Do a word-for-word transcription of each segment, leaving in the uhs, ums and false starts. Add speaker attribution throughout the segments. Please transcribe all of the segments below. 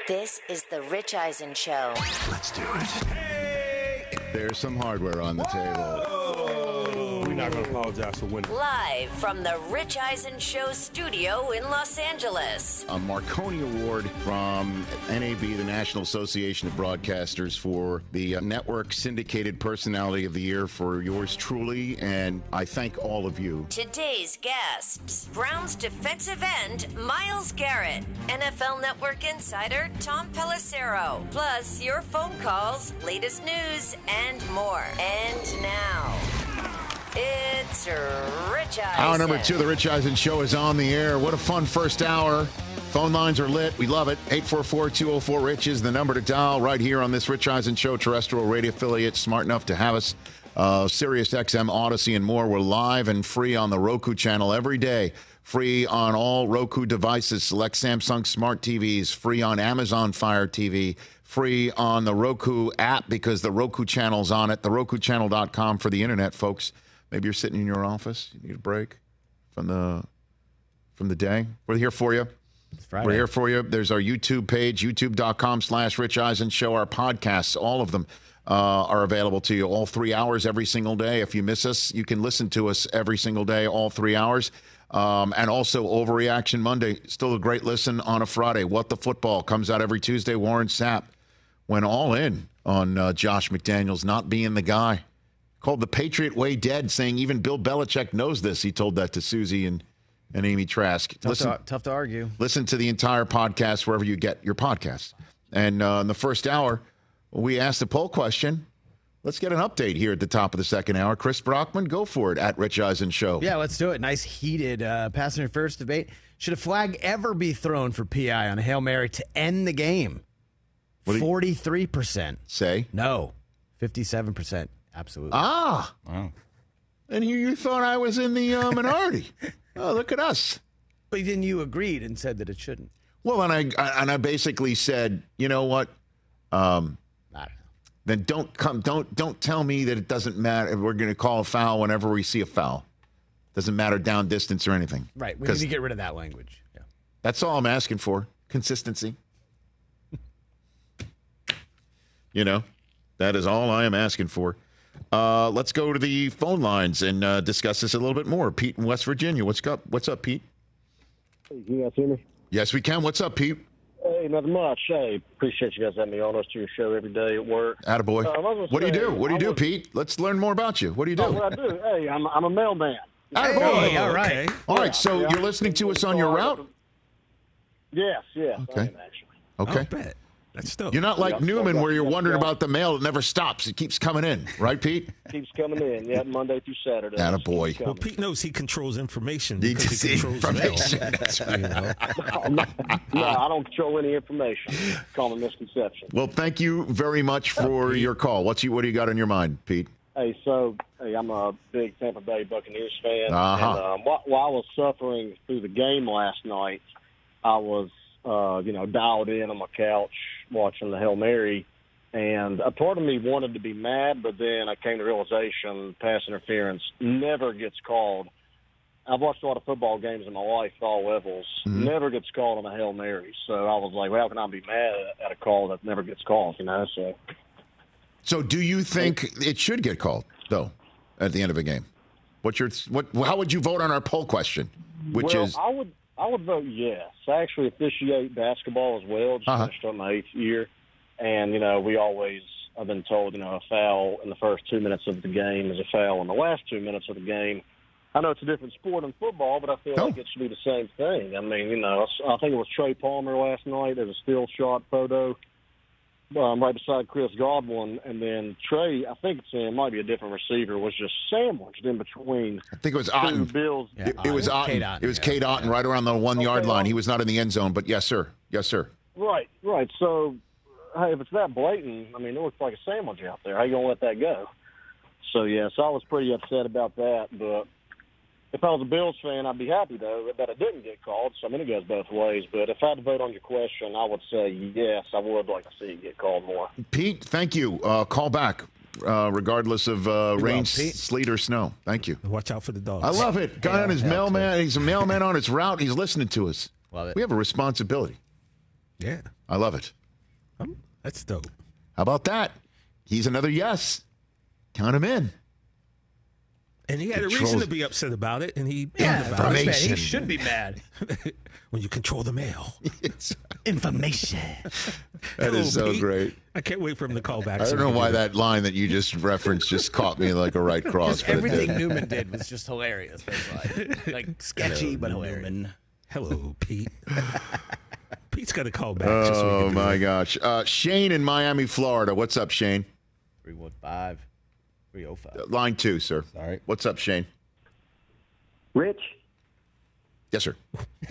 Speaker 1: This is the Rich Eisen Show.
Speaker 2: Let's do it. Hey! There's some hardware on the table.
Speaker 3: We're not going to apologize for winning.
Speaker 1: Live from the Rich Eisen Show studio in Los Angeles.
Speaker 2: A Marconi Award from N A B, the National Association of Broadcasters, for the uh, Network Syndicated Personality of the Year for yours truly, and I thank all of you.
Speaker 1: Today's guests, Browns defensive end Myles Garrett, N F L Network insider Tom Pelissero, plus your phone calls, latest news, and more. And now, it's Rich Eisen.
Speaker 2: Hour number two of the Rich Eisen Show is on the air. What a fun first hour. Phone lines are lit. We love it. eight four four, two oh four, RICH is the number to dial right here on this Rich Eisen Show, terrestrial radio affiliate, smart enough to have us. Uh, Sirius X M, Odyssey, and more. We're live and free on the Roku channel every day. Free on all Roku devices, select Samsung Smart T Vs. Free on Amazon Fire T V. Free on the Roku app because the Roku channel's on it. the roku channel dot com for the internet, folks. Maybe you're sitting in your office. You need a break from the from the day. We're here for you.
Speaker 4: It's Friday.
Speaker 2: We're here for you. There's our YouTube page, youtube dot com slash Rich Eisen Show. Our podcasts, all of them, uh, are available to you all three hours every single day. If you miss us, you can listen to us every single day, all three hours. Um, and also Overreaction Monday, still a great listen on a Friday. What the Football comes out every Tuesday. Warren Sapp went all in on uh, Josh McDaniels not being the guy. Called the Patriot way dead, saying even Bill Belichick knows this. He told that to Susie and, and Amy Trask.
Speaker 4: Tough,
Speaker 2: listen,
Speaker 4: to, tough to argue.
Speaker 2: Listen to the entire podcast wherever you get your podcasts. And uh, in the first hour, we asked a poll question. Let's get an update here at the top of the second hour. Chris Brockman, go for it at Rich Eisen Show.
Speaker 4: Yeah, let's do it. Nice heated uh, pass interference debate. Should a flag ever be thrown for P I on a Hail Mary to end the game? forty-three percent.
Speaker 2: Say?
Speaker 4: No. fifty-seven percent. Absolutely.
Speaker 2: Ah.
Speaker 4: Wow.
Speaker 2: And you, you thought I was in the uh, minority. Oh, look at us.
Speaker 4: But then you agreed and said that it shouldn't.
Speaker 2: Well, and I, I and I basically said, you know what? Um,
Speaker 4: I don't know.
Speaker 2: Then don't come. Don't don't tell me that it doesn't matter. We're going to call a foul whenever we see a foul. Doesn't matter down distance or anything.
Speaker 4: Right. We need to get rid of that language. Yeah.
Speaker 2: That's all I'm asking for. Consistency. You know, that is all I am asking for. Uh, let's go to the phone lines and uh, discuss this a little bit more. Pete in West Virginia. What's up? What's up, Pete?
Speaker 5: Hey, can you guys hear me?
Speaker 2: Yes, we can. What's up, Pete?
Speaker 5: Hey, nothing much. Hey, appreciate you guys having me on us to your show every day at work.
Speaker 2: Attaboy.
Speaker 5: Uh,
Speaker 2: what do you
Speaker 5: say,
Speaker 2: do? What do you
Speaker 5: I
Speaker 2: do,
Speaker 5: was,
Speaker 2: Pete? Let's learn more about you. What do you do?
Speaker 5: Oh, what I do? Hey, I'm, I'm a mailman.
Speaker 2: Attaboy.
Speaker 4: Hey, all right.
Speaker 3: Okay.
Speaker 2: All right,
Speaker 5: Yeah,
Speaker 2: so
Speaker 5: yeah.
Speaker 2: you're listening to us on your route?
Speaker 5: Yes, yes.
Speaker 2: Okay.
Speaker 5: I am actually.
Speaker 2: Okay.
Speaker 3: I bet. That's dope.
Speaker 2: You're not like
Speaker 5: Yeah,
Speaker 2: Newman
Speaker 5: yeah,
Speaker 2: where you're
Speaker 5: yeah,
Speaker 2: wondering
Speaker 5: yeah.
Speaker 2: about the mail that never stops. It keeps coming in. Right, Pete?
Speaker 5: Keeps coming in, yeah, Monday through Saturday.
Speaker 2: Attaboy.
Speaker 5: Keeps
Speaker 3: Well,
Speaker 5: coming.
Speaker 3: Pete knows he controls information.
Speaker 2: He
Speaker 3: because he
Speaker 2: just-
Speaker 3: controls
Speaker 2: information.
Speaker 3: mail.
Speaker 2: That's
Speaker 3: You know?
Speaker 5: no, no, I don't control any information. It's common misconception.
Speaker 2: Well, thank you very much for your call. What's you? What do you got on your mind, Pete?
Speaker 5: Hey, so hey, I'm a big Tampa Bay Buccaneers fan.
Speaker 2: Uh-huh.
Speaker 5: And um, while, while I was suffering through the game last night, I was, uh, you know, dialed in on my couch watching the Hail Mary, and a part of me wanted to be mad, but then I came to the realization pass interference never gets called. I've watched a lot of football games in my life at all levels.
Speaker 2: Mm-hmm.
Speaker 5: Never gets called on a Hail Mary. So I was like, well, how can I be mad at a call that never gets called, you know? So.
Speaker 2: So, do you think it should get called though at the end of a game? What's your what? How would you vote on our poll question? Which
Speaker 5: well,
Speaker 2: is
Speaker 5: I would I would vote yes. I actually officiate basketball as well. Just
Speaker 2: Uh-huh.
Speaker 5: finished up my eighth year, and you know we always I've been told you know a foul in the first two minutes of the game is a foul in the last two minutes of the game. I know it's a different sport in football, but I feel
Speaker 2: Oh.
Speaker 5: like it should be the same thing. I mean, you know, I think it was Trey Palmer last night. There's a still shot photo um, right beside Chris Godwin, and then Trey, I think it's it might be a different receiver, was just sandwiched in between
Speaker 2: I think it was
Speaker 5: two
Speaker 2: Otten.
Speaker 5: Bills.
Speaker 4: Yeah.
Speaker 2: It, it was
Speaker 4: Otten.
Speaker 2: Otten.
Speaker 4: Kate Otten,
Speaker 2: It was
Speaker 4: yeah.
Speaker 2: Kate Otten
Speaker 4: Yeah.
Speaker 2: right around the one yard
Speaker 5: Okay,
Speaker 2: line.
Speaker 5: well-
Speaker 2: He was not in the end zone, but yes, sir. Yes, sir.
Speaker 5: Right, right. So, hey, if it's that blatant, I mean, it looks like a sandwich out there. How you gonna let that go? So, yeah, so I was pretty upset about that. But if I was a Bills fan, I'd be happy though that it didn't get called. So I mean, it goes both ways. But if I had to vote on your question, I would say yes. I would like to see it get called more.
Speaker 2: Pete, thank you. Uh, call back, uh, regardless of uh, rain,
Speaker 4: well,
Speaker 2: s-
Speaker 4: Pete.
Speaker 2: sleet, or snow. Thank you.
Speaker 3: Watch out for the dogs.
Speaker 2: I love it. Guy
Speaker 4: Yeah,
Speaker 2: on his
Speaker 4: yeah,
Speaker 2: mailman. He's a mailman on his route. He's listening to us.
Speaker 4: Love it.
Speaker 2: We have a responsibility.
Speaker 3: Yeah.
Speaker 2: I love it.
Speaker 3: Um, that's dope.
Speaker 2: How about that? He's another yes. Count him in.
Speaker 3: And he had
Speaker 2: Controls-
Speaker 3: a reason to be upset about it, and he
Speaker 4: Yeah,
Speaker 3: yeah, about it.
Speaker 2: information.
Speaker 4: he should be mad.
Speaker 3: When you control the mail.
Speaker 2: It's-
Speaker 4: Information.
Speaker 2: that is so
Speaker 3: Hello, Pete.
Speaker 2: great.
Speaker 3: I can't wait for him to call back.
Speaker 2: I
Speaker 3: so
Speaker 2: don't
Speaker 3: we
Speaker 2: know
Speaker 3: can
Speaker 2: why
Speaker 3: do
Speaker 2: that line that you just referenced just caught me like a right cross. but it
Speaker 4: Everything
Speaker 2: did.
Speaker 4: Newman did was just hilarious. That's like, like sketchy, but hilarious.
Speaker 3: Hello, Pete. Pete's got to call back. just so we
Speaker 2: Oh,
Speaker 3: can do
Speaker 2: my
Speaker 3: that.
Speaker 2: gosh. Uh, Shane in Miami, Florida. What's up, Shane?
Speaker 4: three one five, three oh five.
Speaker 2: Line two, sir.
Speaker 4: Sorry.
Speaker 2: What's up, Shane?
Speaker 5: Rich,
Speaker 2: Yes, sir.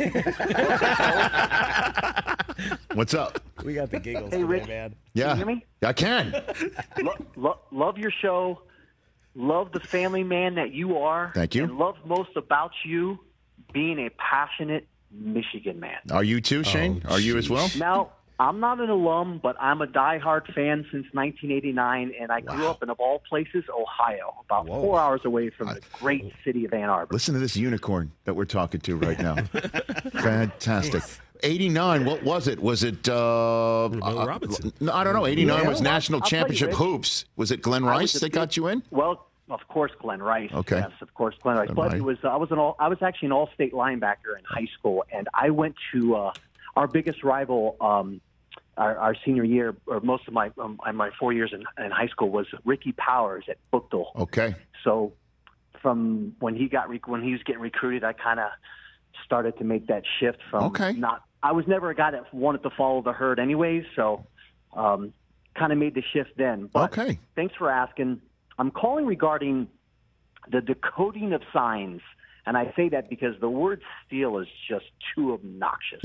Speaker 2: What's up?
Speaker 4: We got the giggles
Speaker 5: Hey,
Speaker 4: today,
Speaker 5: Rich.
Speaker 4: man.
Speaker 2: Yeah.
Speaker 5: you hear me?
Speaker 2: I can.
Speaker 5: lo- lo- love your show. Love the family man that you are.
Speaker 2: Thank you.
Speaker 5: And love most about you being a passionate Michigan man.
Speaker 2: Are you too, Shane?
Speaker 3: Oh,
Speaker 2: Are you as well?
Speaker 5: Now, I'm not an alum, but I'm a diehard fan since nineteen eighty-nine, and I grew
Speaker 2: Wow.
Speaker 5: up in, of all places, Ohio, about
Speaker 2: Whoa.
Speaker 5: four hours away from the great city of Ann Arbor.
Speaker 2: Listen to this unicorn that we're talking to right now. Fantastic. eighty-nine, what was it? Was it. Uh,
Speaker 3: Bill
Speaker 2: uh,
Speaker 3: Robinson.
Speaker 2: No, I don't know. eighty-nine
Speaker 5: Yeah.
Speaker 2: was National
Speaker 5: I'll tell you,
Speaker 2: Championship
Speaker 5: Rich.
Speaker 2: Hoops. Was it Glenn
Speaker 5: I
Speaker 2: Rice
Speaker 5: was a
Speaker 2: that got you in?
Speaker 5: Well, of course, Glenn Rice.
Speaker 2: Okay.
Speaker 5: Yes, of course, Glenn Rice.
Speaker 2: Glenn
Speaker 5: but
Speaker 2: Rice.
Speaker 5: it was I was an all I was actually an all-state linebacker in high school, and I went to uh, our biggest rival. Um, our, our senior year, or most of my um, my four years in, in high school, was Ricky Powers at Bookdale.
Speaker 2: Okay.
Speaker 5: So, from when he got rec- when he was getting recruited, I kind of started to make that shift from
Speaker 2: Okay.
Speaker 5: not. I was never a guy that wanted to follow the herd, anyways. So, um, kind of made the shift then. But
Speaker 2: Okay.
Speaker 5: thanks for asking. I'm calling regarding the decoding of signs. And I say that because the word steal is just too obnoxious.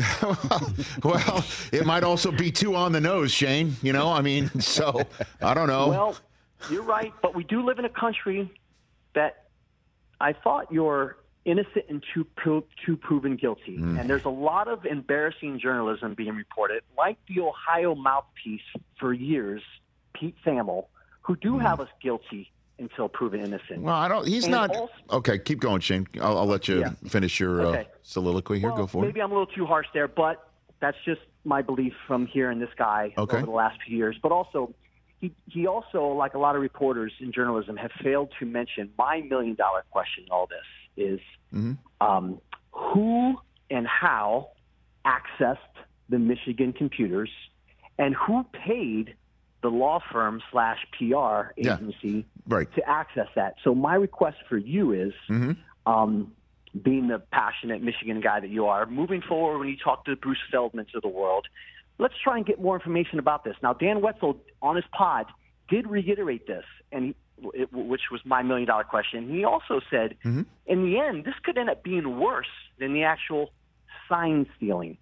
Speaker 2: Well, it might also be too on the nose, Shane. You know, I mean, so I don't know.
Speaker 5: Well, you're right, but we do live in a country that I thought you're innocent until pro- to proven guilty.
Speaker 2: Mm.
Speaker 5: And there's a lot of embarrassing journalism being reported, like the Ohio mouthpiece for years, Pete Thamel, who do have us guilty until proven innocent.
Speaker 2: Well, I don't. He's
Speaker 5: And
Speaker 2: not.
Speaker 5: also-
Speaker 2: Okay, keep going, Shane. I'll, I'll let you
Speaker 5: Yeah.
Speaker 2: finish your uh,
Speaker 5: Okay.
Speaker 2: soliloquy here.
Speaker 5: Well,
Speaker 2: Go for
Speaker 5: maybe
Speaker 2: it.
Speaker 5: I'm a little too harsh there, but that's just my belief from hearing this guy
Speaker 2: Okay.
Speaker 5: over the last few years. But also, he he also, like a lot of reporters in journalism, have failed to mention my million dollar question in all this is
Speaker 2: Mm-hmm.
Speaker 5: um, who and how accessed the Michigan computers and who paid the law firm slash P R
Speaker 2: Yeah.
Speaker 5: agency
Speaker 2: Right.
Speaker 5: to access that. So my request for you is,
Speaker 2: Mm-hmm.
Speaker 5: um, being the passionate Michigan guy that you are, moving forward when you talk to the Bruce Feldmans of the world, let's try and get more information about this. Now, Dan Wetzel on his pod did reiterate this, and he, it, which was my million dollar question. He also said,
Speaker 2: Mm-hmm.
Speaker 5: in the end, this could end up being worse than the actual sign stealing.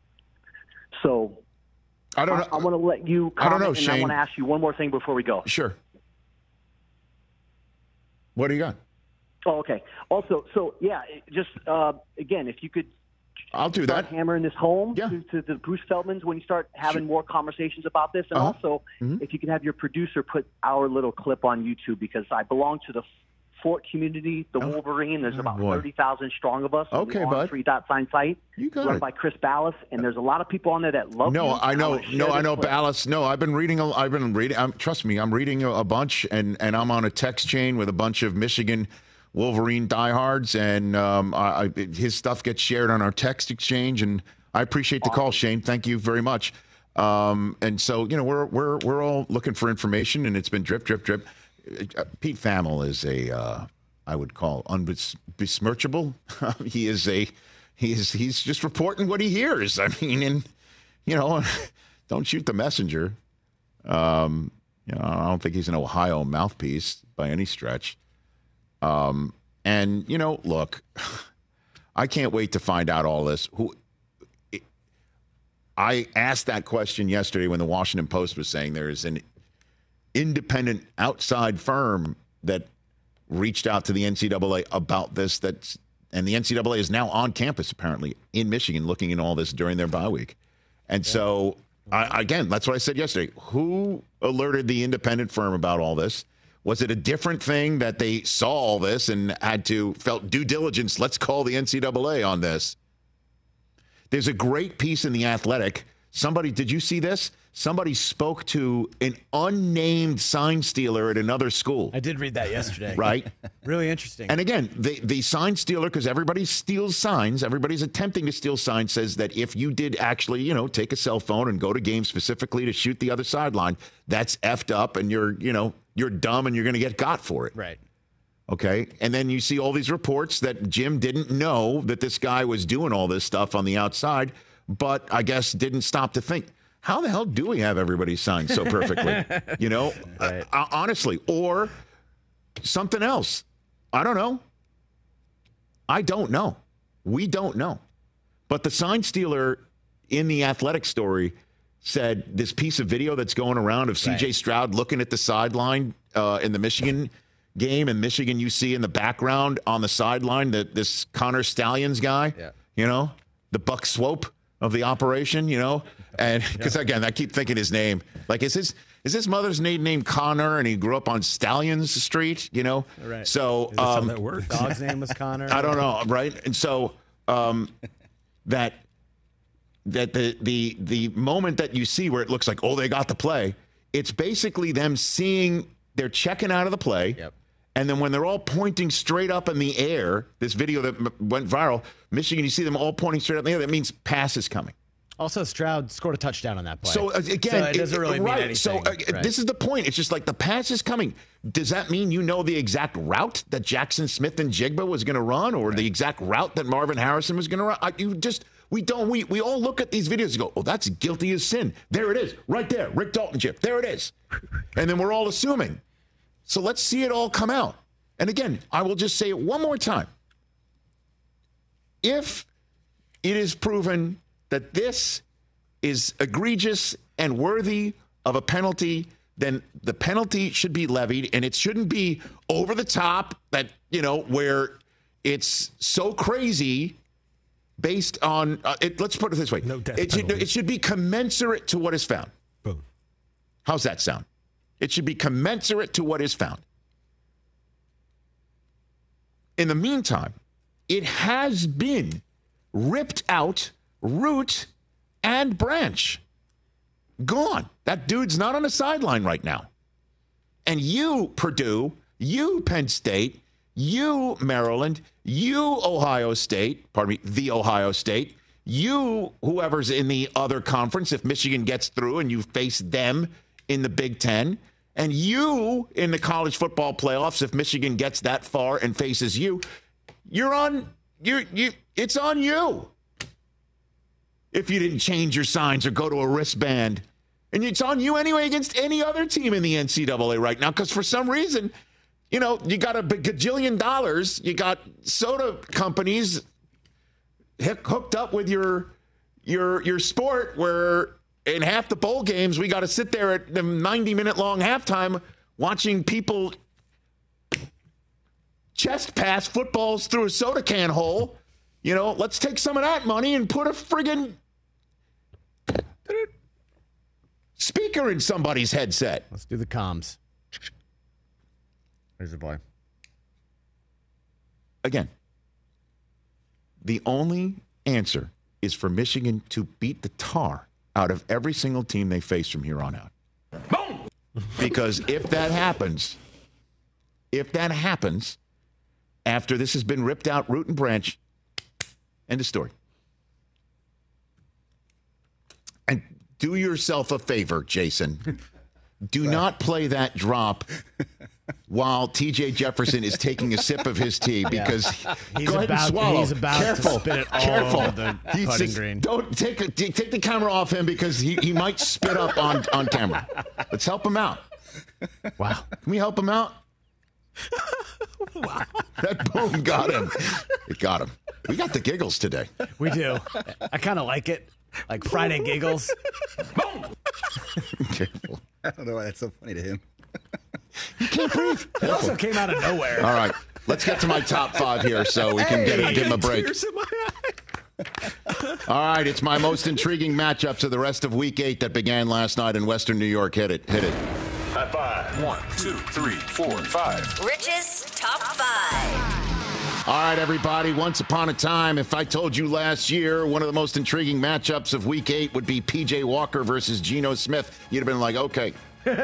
Speaker 5: So
Speaker 2: I don't
Speaker 5: I,
Speaker 2: know.
Speaker 5: I want to let you comment,
Speaker 2: I don't know,
Speaker 5: and I
Speaker 2: Shane.
Speaker 5: want to ask you one more thing before we go.
Speaker 2: Sure. What do you got?
Speaker 5: Oh, okay. Also, so yeah, it- just uh, again, if you could
Speaker 2: I'll do
Speaker 5: start
Speaker 2: that.
Speaker 5: hammering this home
Speaker 2: Yeah.
Speaker 5: to, to the Bruce Feldmans when you start having
Speaker 2: Sure.
Speaker 5: more conversations about this, and
Speaker 2: Uh-huh.
Speaker 5: also
Speaker 2: Mhm.
Speaker 5: if you can have your producer put our little clip on YouTube, because I belong to the Fort community, the Wolverine. There's
Speaker 2: Oh,
Speaker 5: about
Speaker 2: boy.
Speaker 5: thirty thousand strong of us. on the
Speaker 2: Okay,
Speaker 5: On
Speaker 2: bud.
Speaker 5: Three Dot Sign site,
Speaker 2: You got
Speaker 5: run
Speaker 2: it.
Speaker 5: by Chris Ballas, and there's a lot of people on there that love
Speaker 2: No,
Speaker 5: you.
Speaker 2: I know.
Speaker 5: wanna share
Speaker 2: No, I
Speaker 5: this
Speaker 2: know
Speaker 5: clip.
Speaker 2: Ballas. No, I've been reading. A, I've been reading. Um, trust me, I'm reading a, a bunch, and and I'm on a text chain with a bunch of Michigan Wolverine diehards, and um, I, I, his stuff gets shared on our text exchange, and I appreciate the call, Shane. Thank you very much. Um, and so, you know, we're we're we're all looking for information, and it's been drip, drip, drip. Uh, Pete Thamel is a uh, I would call unbesmirchable. he is a he is he's just reporting what he hears. I mean, and you know, don't shoot the messenger. Um, you know, I don't think he's an Ohio mouthpiece by any stretch. Um, and you know, look, I can't wait to find out all this. Who I asked that question yesterday when the Washington Post was saying there is an independent outside firm that reached out to the N C double A about this. That's and the N C double A is now on campus apparently in Michigan, looking into all this during their bye week. And so, I, again, that's what I said yesterday. Who alerted the independent firm about all this? Was it a different thing that they saw all this and had to felt due diligence? Let's call the N C double A on this. There's a great piece in The Athletic Somebody, did you see this? Somebody spoke to an unnamed sign stealer at another school.
Speaker 4: I did read that yesterday.
Speaker 2: Right?
Speaker 4: Really interesting.
Speaker 2: And again, the, the sign stealer, because everybody steals signs, everybody's attempting to steal signs, says that if you did actually, you know, take a cell phone and go to games specifically to shoot the other sideline, that's effed up and you're, you know, you're dumb and you're going to get got for it.
Speaker 4: Right.
Speaker 2: Okay. And then you see all these reports that Jim didn't know that this guy was doing all this stuff on the outside, but I guess didn't stop to think, how the hell do we have everybody signed so perfectly? You know, right. uh, honestly, or something else. I don't know. I don't know. We don't know. But the sign stealer in the Athletic story said this piece of video that's going around of C J right. Stroud looking at the sideline uh, in the Michigan game, and Michigan you see in the background on the sideline, that this Connor Stallions guy, yeah. you know, the Buck Swope of the operation, you know, and because yeah. again, I keep thinking his name. Like, is his is his mother's name named Connor, and he grew up on Stallions Street, you know?
Speaker 4: Right.
Speaker 2: So
Speaker 3: is
Speaker 2: um,
Speaker 3: how that works?
Speaker 4: Dog's name was Connor.
Speaker 2: I don't know, right? And so um, that that the the the moment that you see where it looks like, oh, they got the play, it's basically them seeing they're checking out of the play.
Speaker 4: Yep.
Speaker 2: And then when they're all pointing straight up in the air, this video that m- went viral, Michigan, you see them all pointing straight up in the air. That means pass is coming.
Speaker 4: Also, Stroud scored a touchdown on that play.
Speaker 2: So, uh, again,
Speaker 4: so it doesn't really
Speaker 2: it,
Speaker 4: mean
Speaker 2: right.
Speaker 4: anything.
Speaker 2: So uh,
Speaker 4: right.
Speaker 2: this is the point. It's just like the pass is coming. Does that mean you know the exact route that Jackson Smith and Jigba was going to run, or right. the exact route that Marvin Harrison was going to run? I, you just we don't. We we all look at these videos and go, oh, that's guilty as sin. There it is, right there, Rick Dalton chip. There it is, and then we're all assuming. So let's see it all come out. And again, I will just say it one more time. If it is proven that this is egregious and worthy of a penalty, then the penalty should be levied, and it shouldn't be over the top that, you know, where it's so crazy based on, uh, it, let's put it this way.
Speaker 3: No death
Speaker 2: it, should,
Speaker 3: penalty.
Speaker 2: it should be commensurate to what is found.
Speaker 3: Boom.
Speaker 2: How's that sound? It should be commensurate to what is found. In the meantime, it has been ripped out, root and branch. Gone. That dude's not on the sideline right now. And you, Purdue, you, Penn State, you, Maryland, you, Ohio State, pardon me, the Ohio State, you, whoever's in the other conference, if Michigan gets through and you face them in the Big Ten, and you in the college football playoffs, if Michigan gets that far and faces you, you're on, you you. It's on you. If you didn't change your signs or go to a wristband, and it's on you anyway against any other team in the N C double A right now, because for some reason, you know, you got a gajillion dollars, you got soda companies hooked up with your your your sport where. In half the bowl games, we got to sit there at the ninety-minute long halftime watching people chest pass footballs through a soda can hole. You know, let's take some of that money and put a friggin' speaker in somebody's headset.
Speaker 4: Let's do the comms. There's the boy.
Speaker 2: Again, the only answer is for Michigan to beat the tar out of every single team they face from here on out. Boom! Because if that happens, if that happens, after this has been ripped out root and branch, end of story. And do yourself a favor, Jason. Do not play that drop while T J Jefferson is taking a sip of his tea, because
Speaker 4: yeah. he's
Speaker 2: go ahead
Speaker 4: about,
Speaker 2: and swallow.
Speaker 4: He's about
Speaker 2: Careful.
Speaker 4: to spit it all
Speaker 2: Careful.
Speaker 4: over the
Speaker 2: He's
Speaker 4: putting
Speaker 2: just,
Speaker 4: green.
Speaker 2: Don't take a, take the camera off him, because he, he might spit up on, on camera. Let's help him out.
Speaker 4: Wow.
Speaker 2: Can we help him out?
Speaker 3: Wow.
Speaker 2: That boom got him. It got him. We got the giggles today.
Speaker 4: We do. I kind of like it. Like Friday giggles.
Speaker 2: Careful.
Speaker 6: I don't know why that's so funny to him.
Speaker 2: You can't breathe.
Speaker 4: It also came out of nowhere.
Speaker 2: All right. Let's get to my top five here so we can
Speaker 4: Hey,
Speaker 2: get, give him a break.
Speaker 3: Tears in my eye.
Speaker 2: All right. It's my most intriguing matchups of the rest of week eight that began last night in Western New York. Hit it. Hit it.
Speaker 7: High five. One, two, three, four, five.
Speaker 1: Rich's top five.
Speaker 2: All right, everybody. Once upon a time, if I told you last year one of the most intriguing matchups of Week eight would be P J Walker versus Geno Smith, you'd have been like, okay.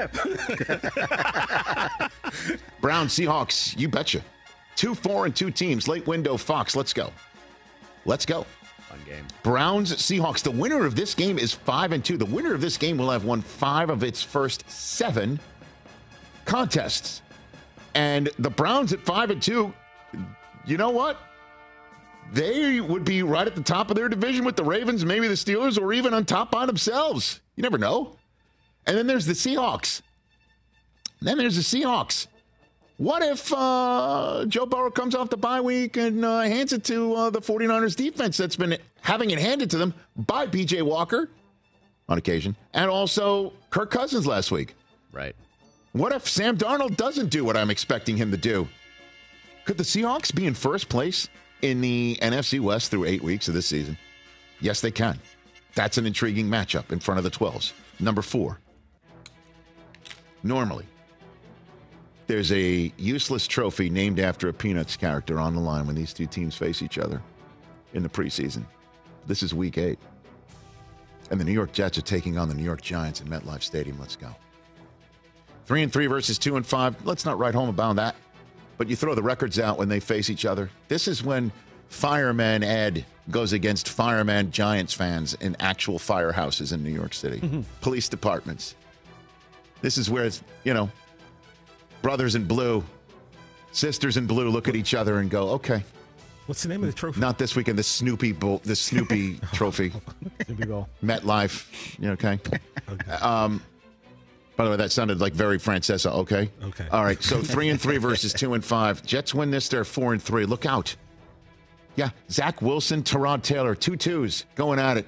Speaker 2: Browns, Seahawks, you betcha. Two, four, and two teams. Late window, Fox. Let's go. Let's go.
Speaker 4: Fun game.
Speaker 2: Browns, Seahawks. The winner of this game is five and two. The winner of this game will have won five of its first seven contests. And the Browns at five and two, you know what? They would be right at the top of their division with the Ravens, maybe the Steelers, or even on top by themselves. You never know. And then there's the Seahawks. Then there's the Seahawks. What if uh, Joe Burrow comes off the bye week and uh, hands it to uh, the 49ers defense that's been having it handed to them by P J Walker on occasion, and also Kirk Cousins last week?
Speaker 4: Right.
Speaker 2: What if Sam Darnold doesn't do what I'm expecting him to do? Could the Seahawks be in first place in the N F C West through eight weeks of this season? Yes, they can. That's an intriguing matchup in front of the twelves. Number four. Normally, there's a useless trophy named after a Peanuts character on the line when these two teams face each other in the preseason. This is week eight. And the New York Jets are taking on the New York Giants in MetLife Stadium. Let's go. Three and three versus two and five. Let's not write home about that. But you throw the records out when they face each other. This is when Fireman Ed goes against Fireman Giants fans in actual firehouses in New York City. Mm-hmm. Police departments. This is where it's, you know, brothers in blue, sisters in blue look at each other and go, okay.
Speaker 3: What's the name of the trophy?
Speaker 2: Not this weekend. The Snoopy Bowl, the Snoopy Trophy.
Speaker 4: Snoopy Bowl.
Speaker 2: MetLife. You okay? okay. Um, by the way, that sounded like very Francesa. Okay.
Speaker 3: Okay.
Speaker 2: All right. So three and three versus two and five. Jets win this. They're four and three. Look out. Yeah. Zach Wilson, Tyrod Taylor, two twos going at it.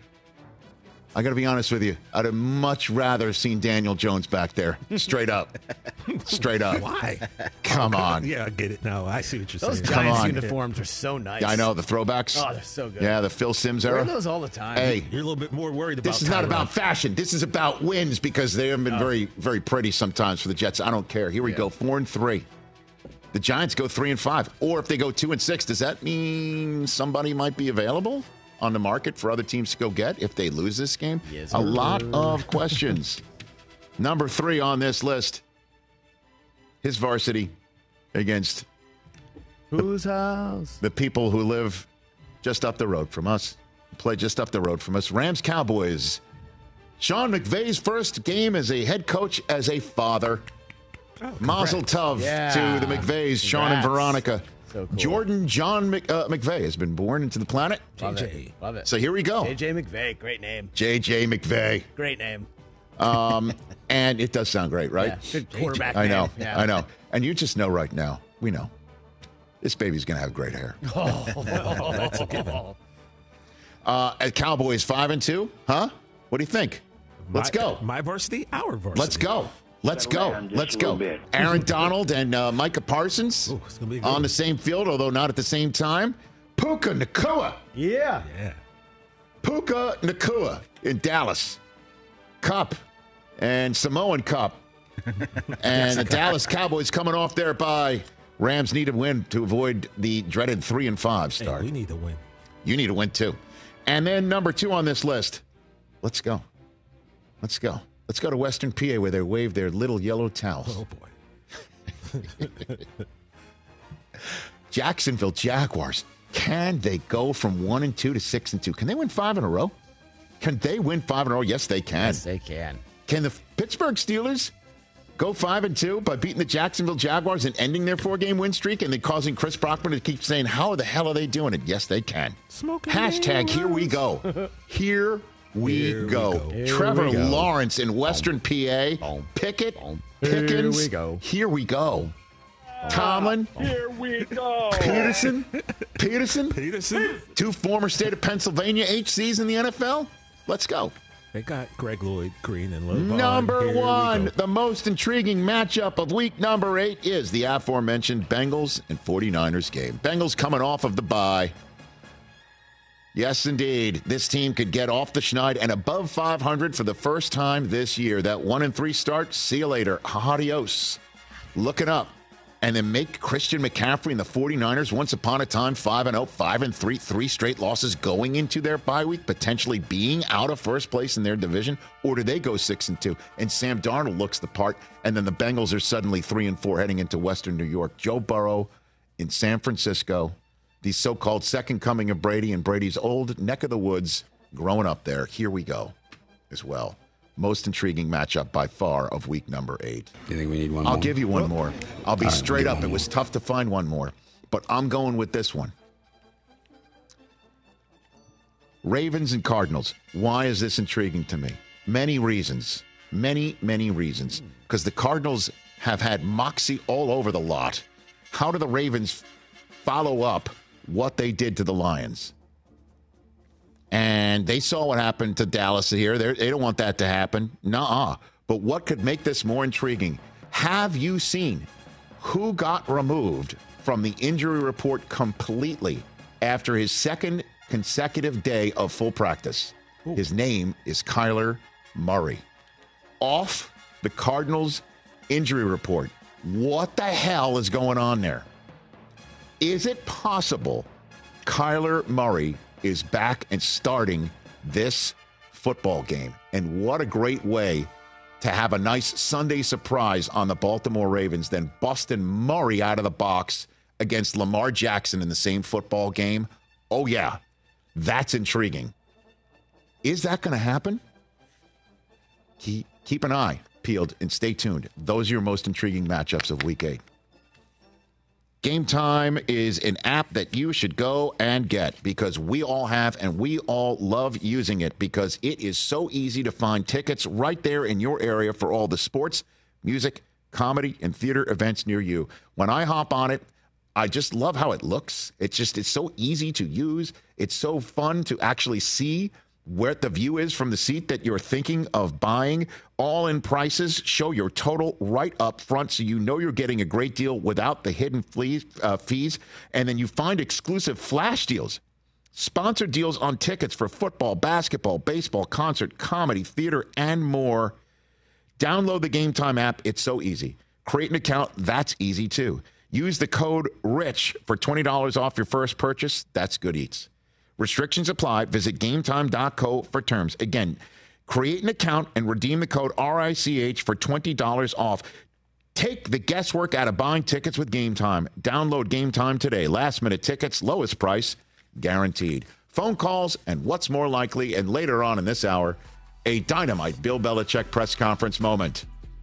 Speaker 2: I got to be honest with you. I'd have much rather seen Daniel Jones back there. Straight up. Straight up.
Speaker 3: Why?
Speaker 2: Come
Speaker 3: oh,
Speaker 2: on.
Speaker 3: Yeah, I get it now. I see what you're
Speaker 4: those
Speaker 3: saying.
Speaker 4: Those Giants
Speaker 2: on.
Speaker 4: uniforms are so nice.
Speaker 2: Yeah, I know. The throwbacks.
Speaker 4: Oh, they're so good.
Speaker 2: Yeah, the Phil Simms era.
Speaker 4: I wear those all the time.
Speaker 2: Hey.
Speaker 3: You're a little bit more worried about
Speaker 2: This is not
Speaker 3: Tyrod.
Speaker 2: about fashion. This is about wins because they haven't been oh. very, very pretty sometimes for the Jets. I don't care. Here we yeah. go. Four and three. The Giants go three and five. Or if they go two and six, does that mean somebody might be available on the market for other teams to go get if they lose this game?
Speaker 4: Yes,
Speaker 2: a lot of questions. Number three on this list, his varsity against
Speaker 4: whose house?
Speaker 2: The people who live just up the road from us, play just up the road from us. Rams Cowboys. Sean McVay's first game as a head coach, as a father. Oh, Mazel tov
Speaker 4: yeah.
Speaker 2: to the McVays, Sean and Veronica.
Speaker 4: So cool.
Speaker 2: Jordan John Mc, uh, McVay has been born into the planet.
Speaker 4: Love
Speaker 3: J
Speaker 4: it.
Speaker 3: J.
Speaker 4: Love it.
Speaker 2: So here we go.
Speaker 4: J J McVay, great name.
Speaker 2: J J McVay.
Speaker 4: Great name.
Speaker 2: Um, and it does sound great, right?
Speaker 4: Yeah, good quarterback.
Speaker 2: I know.
Speaker 4: Yeah.
Speaker 2: I know. And you just know right now, we know, this baby's going to have great hair.
Speaker 4: Oh,
Speaker 3: oh, that's a given.
Speaker 2: Uh, at Cowboys five and two, huh? What do you think? Let's
Speaker 3: my,
Speaker 2: go.
Speaker 3: My varsity, our varsity.
Speaker 2: Let's go. Let's go. Let's go.
Speaker 5: Bit.
Speaker 2: Aaron Donald and uh, Micah Parsons
Speaker 3: Ooh,
Speaker 2: on the same field, although not at the same time. Puka Nacua.
Speaker 4: Yeah.
Speaker 3: Yeah.
Speaker 2: Puka Nacua in Dallas. Cup and Samoan Cup. And the Dallas Cowboys coming off their bye. Rams need a win to avoid the dreaded three and five start.
Speaker 3: Hey, we need to win.
Speaker 2: You need a win too. And then number two on this list. Let's go. Let's go. Let's go to Western P A where they wave their little yellow towels.
Speaker 3: Oh, boy.
Speaker 2: Jacksonville Jaguars. Can they go from one and two to six and two? Can they win five in a row? Can they win five in a row? Yes, they can.
Speaker 4: Yes, they can.
Speaker 2: Can the Pittsburgh Steelers go five and two by beating the Jacksonville Jaguars and ending their four-game win streak and then causing Chris Brockman to keep saying, how the hell are they doing it? Yes, they can.
Speaker 3: Smoking
Speaker 2: Hashtag here we go. Here we
Speaker 3: Here
Speaker 2: go.
Speaker 3: we go.
Speaker 4: Here
Speaker 2: Trevor
Speaker 4: we go.
Speaker 2: Lawrence in Western P A.
Speaker 4: Boom.
Speaker 2: Pickett.
Speaker 4: Boom.
Speaker 2: Pickens.
Speaker 4: Here we go.
Speaker 2: Here we go. Tomlin.
Speaker 5: Here we go.
Speaker 2: Peterson. Peterson.
Speaker 3: Peterson.
Speaker 2: Two former state of Pennsylvania H Cs in the N F L. Let's go.
Speaker 3: They got Greg Lloyd, Green, and Lowe.
Speaker 2: Number
Speaker 3: Here we
Speaker 2: one,
Speaker 3: go.
Speaker 2: the most intriguing matchup of week number eight is the aforementioned Bengals and 49ers game. Bengals coming off of the bye. Yes, indeed. This team could get off the schneid and above five hundred for the first time this year. That one and three start. See you later. Adios. Looking up. and then make Christian McCaffrey and the 49ers once upon a time five and oh, five and three, three straight losses going into their bye week, potentially being out of first place in their division? Or do they go six and two and Sam Darnold looks the part, and then the Bengals are suddenly three and four heading into Western New York? Joe Burrow in San Francisco, the so-called second coming of Brady in Brady's old neck of the woods, growing up there. Here we go as well. Most intriguing matchup by far of week number eight.
Speaker 6: Do you think we need one
Speaker 2: I'll
Speaker 6: more?
Speaker 2: give you one more. I'll be
Speaker 6: All right,
Speaker 2: straight
Speaker 6: we'll
Speaker 2: up. It was
Speaker 6: more.
Speaker 2: tough to find one more, but I'm going with this one. Ravens and Cardinals. Why is this intriguing to me? Many reasons. Many, many reasons. Because the Cardinals have had moxie all over the lot. How do the Ravens follow up what they did to the Lions? And they saw what happened to Dallas here. They're, they don't want that to happen. Nuh-uh. But what could make this more intriguing? Have you seen who got removed from the injury report completely after his second consecutive day of full practice? Ooh. His name is Kyler Murray. Off the Cardinals injury report. What the hell is going on there? Is it possible Kyler Murray is back and starting this football game? And what a great way to have a nice Sunday surprise on the Baltimore Ravens than busting Murray out of the box against Lamar Jackson in the same football game. Oh, yeah, that's intriguing. Is that going to happen? Keep, keep an eye peeled and stay tuned. Those are your most intriguing matchups of week eight. Game Time is an app that you should go and get because we all have and we all love using it because it is so easy to find tickets right there in your area for all the sports, music, comedy, and theater events near you. When I hop on it, I just love how it looks. It's just, it's so easy to use. It's so fun to actually see where the view is from the seat that you're thinking of buying. All in prices, show your total right up front so you know you're getting a great deal without the hidden fleas, uh, fees. And then you find exclusive flash deals, sponsored deals on tickets for football, basketball, baseball, concert, comedy, theater, and more. Download the Game Time app. It's so easy. Create an account. That's easy too. Use the code RICH for twenty dollars off your first purchase. That's good eats. Restrictions apply. Visit gametime dot co for terms. Again, create an account and redeem the code R I C H for twenty dollars off. Take the guesswork out of buying tickets with Game Time. Download Game Time today. Last minute tickets, lowest price, guaranteed. Phone calls and what's more likely, and later on in this hour, a dynamite Bill Belichick press conference moment.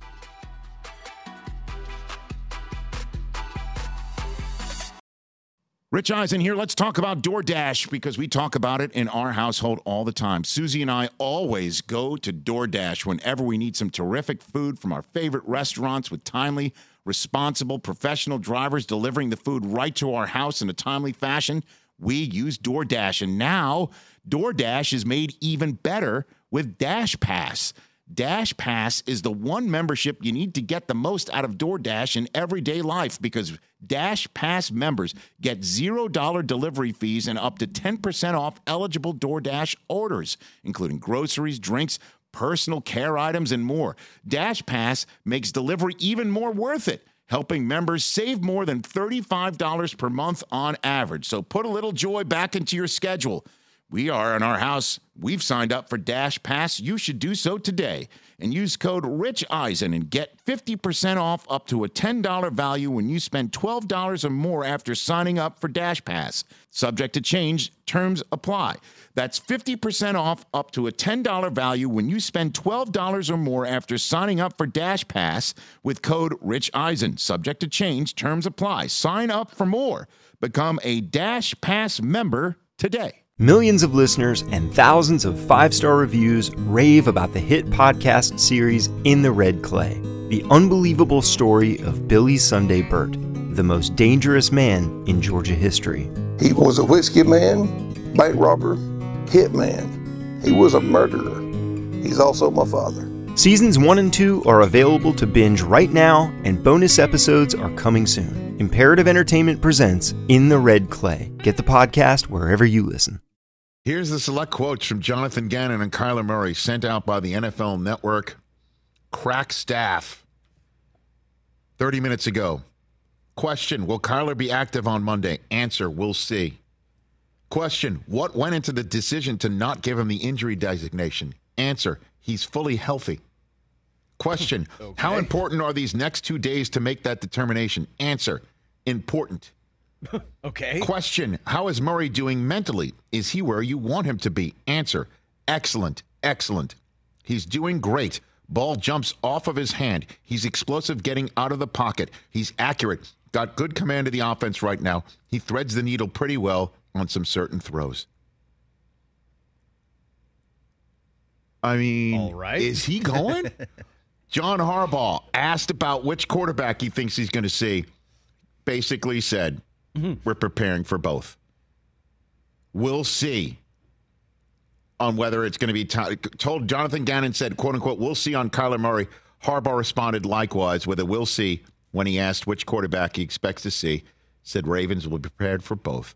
Speaker 2: Rich Eisen here. Let's talk about DoorDash because we talk about it in our household all the time. Susie and I always go to DoorDash whenever we need some terrific food from our favorite restaurants with timely, responsible, professional drivers delivering the food right to our house in a timely fashion. We use DoorDash, and now DoorDash is made even better with Dash Pass. Dash Pass is the one membership you need to get the most out of DoorDash in everyday life because Dash Pass members get zero dollars delivery fees and up to ten percent off eligible DoorDash orders, including groceries, drinks, personal care items, and more. Dash Pass makes delivery even more worth it, helping members save more than thirty-five dollars per month on average. So put a little joy back into your schedule. We are in our house. We've signed up for Dash Pass. You should do so today and use code Rich Eisen and get fifty percent off up to a ten dollars value when you spend twelve dollars or more after signing up for Dash Pass. Subject to change, terms apply. That's fifty percent off up to a ten dollars value when you spend twelve dollars or more after signing up for Dash Pass with code Rich Eisen. Subject to change, terms apply. Sign up for more. Become a Dash Pass member today.
Speaker 7: Millions of listeners and thousands of five-star reviews rave about the hit podcast series In the Red Clay. The unbelievable story of Billy Sunday Birt, the most dangerous man in Georgia history.
Speaker 8: He was a whiskey man, bank robber, hitman. He was a murderer. He's also my father.
Speaker 7: Seasons one and two are available to binge right now, and bonus episodes are coming soon. Imperative Entertainment presents In the Red Clay. Get the podcast wherever you listen.
Speaker 2: Here's the select quotes from Jonathan Gannon and Kyler Murray sent out by the N F L Network crack staff thirty minutes ago. Question, will Kyler be active on Monday? Answer, we'll see. Question, what went into the decision to not give him the injury designation? Answer, he's fully healthy. Question, okay. How important are these next two days to make that determination? Answer, important.
Speaker 4: Okay.
Speaker 2: Question, how is Murray doing mentally? Is he where you want him to be? Answer, excellent, excellent. He's doing great. Ball jumps off of his hand. He's explosive getting out of the pocket. He's accurate. Got good command of the offense right now. He threads the needle pretty well on some certain throws. I mean,
Speaker 4: all right.
Speaker 2: Is he going? John Harbaugh, asked about which quarterback he thinks he's going to see, basically said, mm-hmm. we're preparing for both. We'll see on whether it's going to be t- told. Jonathan Gannon said, quote unquote, we'll see on Kyler Murray. Harbaugh responded likewise with a we'll see when he asked which quarterback he expects to see. Said Ravens will be prepared for both.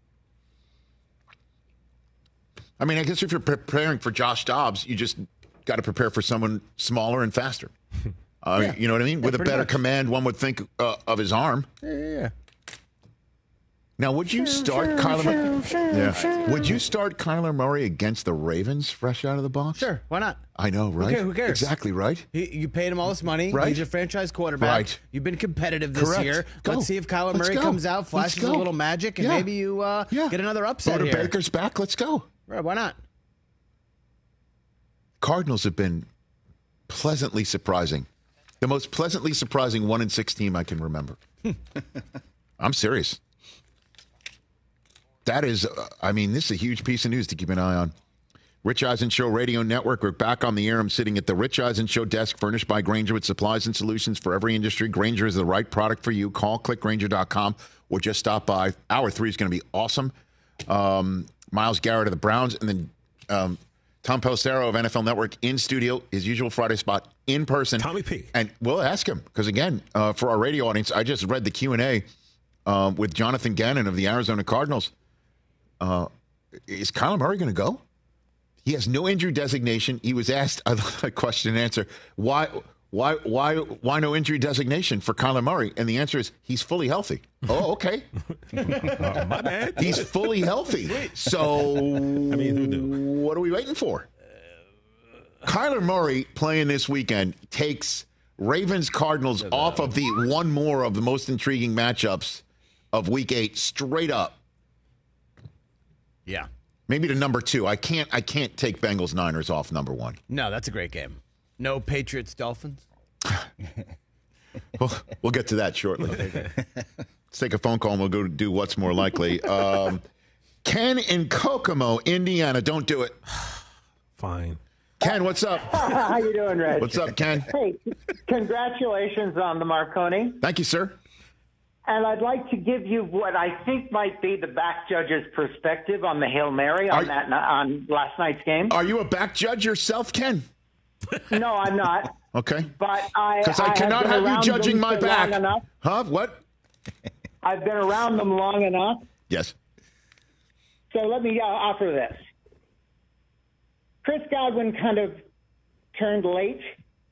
Speaker 2: I mean, I guess if you're preparing for Josh Dobbs, you just got to prepare for someone smaller and faster. Uh, yeah. You know what I mean? Yeah, with a better much. command, one would think uh, of his arm.
Speaker 4: Yeah, yeah, yeah.
Speaker 2: Now, would you start sure, Kyler sure, Murray? Sure, yeah. Sure. Would you start Kyler Murray against the Ravens fresh out of the box?
Speaker 4: Sure. Why not?
Speaker 2: I know, right?
Speaker 4: Okay, who cares?
Speaker 2: Exactly, right?
Speaker 4: He, you paid him all this money.
Speaker 2: Right.
Speaker 4: He's your franchise quarterback.
Speaker 2: Right.
Speaker 4: You've been competitive this
Speaker 2: Correct.
Speaker 4: year.
Speaker 2: Go.
Speaker 4: Let's see if Kyler
Speaker 2: Let's
Speaker 4: Murray
Speaker 2: go.
Speaker 4: comes out, flashes a little magic, and
Speaker 2: yeah.
Speaker 4: maybe you uh,
Speaker 2: yeah.
Speaker 4: get another upset
Speaker 2: Go to
Speaker 4: here.
Speaker 2: Baker's back. Let's go.
Speaker 4: Right, why not?
Speaker 2: Cardinals have been pleasantly surprising. The most pleasantly surprising one and six team I can remember. I'm serious. That is, uh, I mean, this is a huge piece of news to keep an eye on. Rich Eisen Show Radio Network. We're back on the air. I'm sitting at the Rich Eisen Show desk, furnished by Grainger with supplies and solutions for every industry. Grainger is the right product for you. Call click grainger dot com or just stop by. Hour three is going to be awesome. Um, Myles Garrett of the Browns, and then um, Tom Pelissero of N F L Network in studio, his usual Friday spot, in person.
Speaker 3: Tommy P.
Speaker 2: And we'll ask him, because, again, uh, for our radio audience, I just read the Q and A um, with Jonathan Gannon of the Arizona Cardinals. Uh, is Kyler Murray going to go? He has no injury designation. He was asked a question and answer. Why, why, why, why no injury designation for Kyler Murray? And the answer is he's fully healthy. Oh, okay.
Speaker 3: Oh, my bad.
Speaker 2: He's fully healthy. So, I mean, who knew? What are we waiting for? Kyler Murray playing this weekend takes Ravens Cardinals off of the one more of the most intriguing matchups of Week Eight straight up.
Speaker 4: Yeah.
Speaker 2: Maybe to number two. I can't I can't take Bengals Niners off number one.
Speaker 4: No, that's a great game. No Patriots Dolphins.
Speaker 2: we'll, we'll get to that shortly. Let's take a phone call and we'll go do what's more likely. Um, Ken in Kokomo, Indiana. Don't do it.
Speaker 3: Fine.
Speaker 2: Ken, what's up?
Speaker 9: How you doing, Reg?
Speaker 2: What's up, Ken?
Speaker 9: Hey, congratulations on the Marconi.
Speaker 2: Thank you, sir.
Speaker 9: And I'd like to give you what I think might be the back judge's perspective on the Hail Mary on
Speaker 2: are,
Speaker 9: that on last night's game.
Speaker 2: Are you a back judge yourself, Ken?
Speaker 9: No, I'm not.
Speaker 2: Okay.
Speaker 9: But I
Speaker 2: because I, I cannot have, have you judging my back. Huh? What?
Speaker 9: I've been around them long enough.
Speaker 2: Yes.
Speaker 9: So let me uh, offer this. Chris Godwin kind of turned late,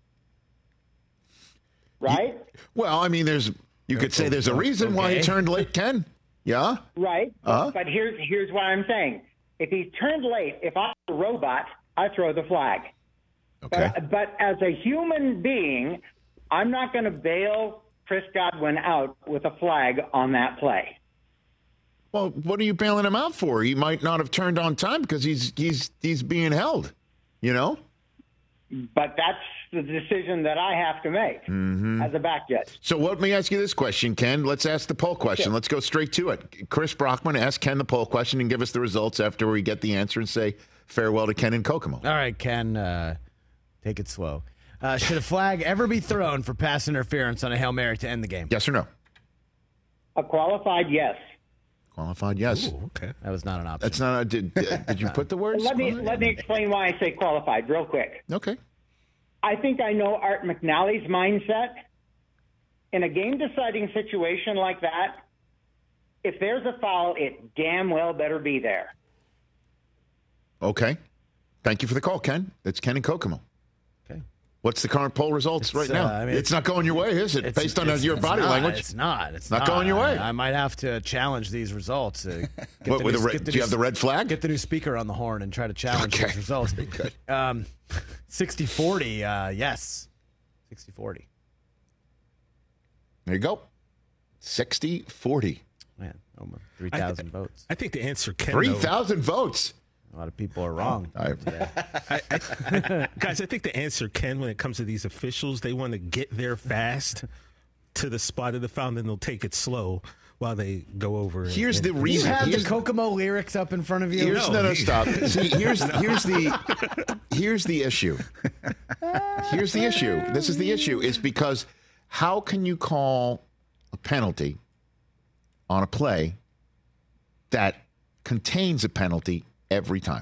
Speaker 9: right?
Speaker 2: You, well, I mean, there's. You could say there's a reason okay. why he turned late, Ken. Yeah?
Speaker 9: Right.
Speaker 2: Uh-huh.
Speaker 9: But here's here's what I'm saying. If he turned late, if I'm a robot, I throw the flag.
Speaker 2: Okay.
Speaker 9: But, but as a human being, I'm not going to bail Chris Godwin out with a flag on that play.
Speaker 2: Well, what are you bailing him out for? He might not have turned on time because he's he's he's being held, you know?
Speaker 9: But that's the decision that I have to make
Speaker 2: mm-hmm.
Speaker 9: as a back judge.
Speaker 2: So let me ask you this question, Ken. Let's ask the poll question.
Speaker 9: Sure.
Speaker 2: Let's go straight to it. Chris Brockman, ask Ken the poll question and give us the results after we get the answer and say farewell to Ken in Kokomo.
Speaker 4: All right, Ken, uh, take it slow. Uh, should a flag ever be thrown for pass interference on a Hail Mary to end the game?
Speaker 2: Yes or no?
Speaker 9: A qualified yes.
Speaker 2: Qualified yes.
Speaker 3: Ooh, okay.
Speaker 4: That was not an option.
Speaker 2: That's not a, did, did you put the words?
Speaker 9: Let me, let me explain why I say qualified real quick.
Speaker 2: Okay.
Speaker 9: I think I know Art McNally's mindset. In a game-deciding situation like that, if there's a foul, it damn well better be there.
Speaker 2: Okay. Thank you for the call, Ken. That's Ken in Kokomo.
Speaker 4: Okay.
Speaker 2: What's the current poll results
Speaker 4: It's,
Speaker 2: right now?
Speaker 4: uh, I mean,
Speaker 2: it's not going your way, is it?
Speaker 4: It's-
Speaker 2: Based on
Speaker 4: it's-
Speaker 2: your
Speaker 4: it's
Speaker 2: body
Speaker 4: not,
Speaker 2: language.
Speaker 4: It's not. It's
Speaker 2: not
Speaker 4: not
Speaker 2: going your way.
Speaker 4: I, I might have to challenge these results. Uh, get
Speaker 2: What,
Speaker 4: the
Speaker 2: with
Speaker 4: new-
Speaker 2: the red-
Speaker 4: get the
Speaker 2: do you
Speaker 4: new
Speaker 2: have the red flag?
Speaker 4: Get the new speaker on the horn and try to challenge
Speaker 2: Okay.
Speaker 4: these results.
Speaker 2: Good.
Speaker 4: Um, sixty forty, uh, yes. sixty forty.
Speaker 2: There you go. sixty forty.
Speaker 4: Man, almost three thousand
Speaker 3: I,
Speaker 4: votes.
Speaker 3: I think the answer, Ken,
Speaker 2: three
Speaker 3: though-
Speaker 2: thousand votes.
Speaker 4: A lot of people are wrong.
Speaker 2: I,
Speaker 3: I, I, guys, I think the answer, Ken, when it comes to these officials, they want to get there fast to the spot of the foul, and then they'll take it slow while they go over. and-
Speaker 2: Here's the
Speaker 3: and-
Speaker 4: You
Speaker 2: reason.
Speaker 4: have the
Speaker 2: Here's-
Speaker 4: Kokomo lyrics up in front of you.
Speaker 2: Here's, no, no, stop. See, here's here's the here's the issue. Here's the issue. This is the issue. Is because how can you call a penalty on a play that contains a penalty every time?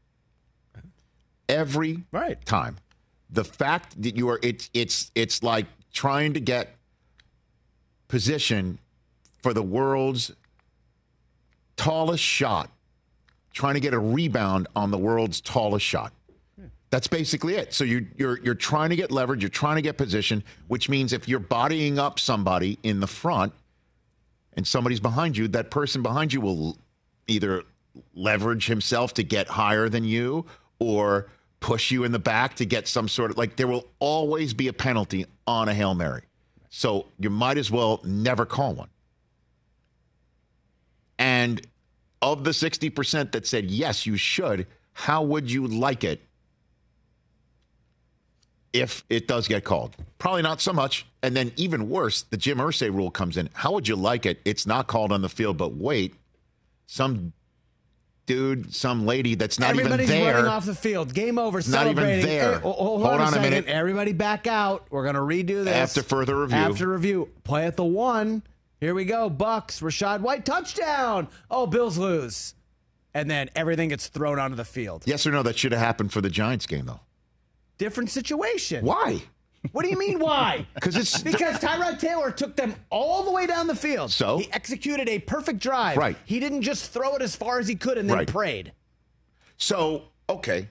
Speaker 2: Every
Speaker 4: Right.
Speaker 2: time. The fact that you are it's it's it's like trying to get position for the world's tallest shot, trying to get a rebound on the world's tallest shot. That's basically it. So you, you're you're trying to get leverage, you're trying to get position, which means if you're bodying up somebody in the front and somebody's behind you, that person behind you will either leverage himself to get higher than you or push you in the back to get some sort of, like, there will always be a penalty on a Hail Mary. So you might as well never call one. And of the sixty percent that said, yes, you should, how would you like it if it does get called? Probably not so much. And then even worse, the Jim Irsay rule comes in. How would you like it? It's not called on the field, but wait, some dude, some lady that's not
Speaker 4: Everybody's
Speaker 2: even there.
Speaker 4: running off the field. Game over.
Speaker 2: Not even
Speaker 4: Celebrating.
Speaker 2: there.
Speaker 4: Hey, hold,
Speaker 2: Hold
Speaker 4: on,
Speaker 2: on a
Speaker 4: second.
Speaker 2: minute.
Speaker 4: Everybody back out. We're going to redo this.
Speaker 2: After further review.
Speaker 4: After review. Play at the one. Here we go. Bucks. Rashad White. Touchdown. Oh, Bills lose. And then everything gets thrown onto the field.
Speaker 2: Yes or no, that should have happened for the Giants game, though.
Speaker 4: Different situation.
Speaker 2: Why?
Speaker 4: What do you mean, why?
Speaker 2: Because it's
Speaker 4: Because Tyrod Taylor took them all the way down the field.
Speaker 2: So?
Speaker 4: He executed a perfect drive.
Speaker 2: Right.
Speaker 4: He didn't just throw it as far as he could and then
Speaker 2: Right.
Speaker 4: prayed.
Speaker 2: So, okay.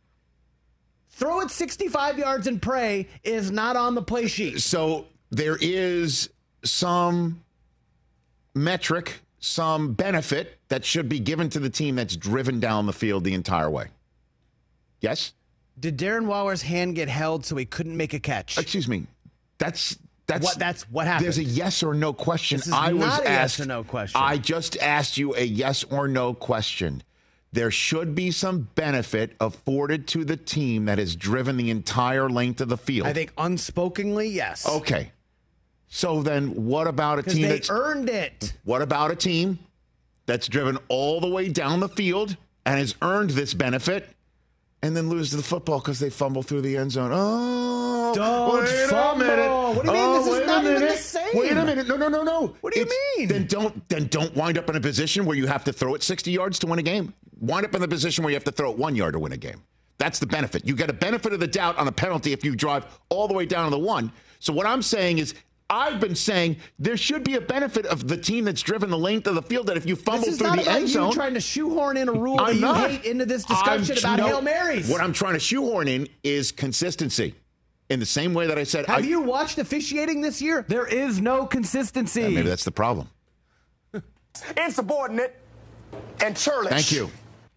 Speaker 4: Throw it sixty-five yards and pray is not on the play sheet.
Speaker 2: So there is some metric, some benefit that should be given to the team that's driven down the field the entire way. Yes?
Speaker 4: Did Darren Waller's hand get held so he couldn't make a catch?
Speaker 2: Excuse me. That's that's
Speaker 4: What- that's what happened.
Speaker 2: There's a yes or no question.
Speaker 4: This is
Speaker 2: I was
Speaker 4: not a
Speaker 2: asked
Speaker 4: yes or no question.
Speaker 2: I just asked you a yes or no question. There should be some benefit afforded to the team that has driven the entire length of the field.
Speaker 4: I think unspokenly, yes.
Speaker 2: Okay. So then what about a
Speaker 4: Because
Speaker 2: team
Speaker 4: they
Speaker 2: that's
Speaker 4: earned it.
Speaker 2: What about a team that's driven all the way down the field and has earned this benefit and then lose the football because they fumble through the end zone? Oh,
Speaker 4: Don't
Speaker 2: wait a
Speaker 4: fumble.
Speaker 2: minute.
Speaker 4: What do you mean?
Speaker 2: Oh,
Speaker 4: This is
Speaker 2: wait a
Speaker 4: not even the
Speaker 2: minute.
Speaker 4: same.
Speaker 2: Wait a minute. No, no, no, no.
Speaker 4: What do you
Speaker 2: It's-
Speaker 4: mean?
Speaker 2: Then don't then don't wind up in a position where you have to throw it sixty yards to win a game. Wind up in the position where you have to throw it one yard to win a game. That's the benefit. You get a benefit of the doubt on a penalty if you drive all the way down to the one. So what I'm saying is, I've been saying there should be a benefit of the team that's driven the length of the field, that if you fumble
Speaker 4: This is
Speaker 2: through
Speaker 4: not
Speaker 2: the
Speaker 4: about
Speaker 2: end
Speaker 4: you
Speaker 2: zone.
Speaker 4: trying to shoehorn in a rule
Speaker 2: I'm
Speaker 4: that you
Speaker 2: not.
Speaker 4: hate into this discussion
Speaker 2: I'm-
Speaker 4: about
Speaker 2: no,
Speaker 4: Hail Marys.
Speaker 2: What I'm trying to shoehorn in is consistency. In the same way that I said,
Speaker 4: Have
Speaker 2: I,
Speaker 4: you watched officiating this year? There is no consistency.
Speaker 2: maybe that's the problem.
Speaker 10: Insubordinate and churlish.
Speaker 2: Thank you.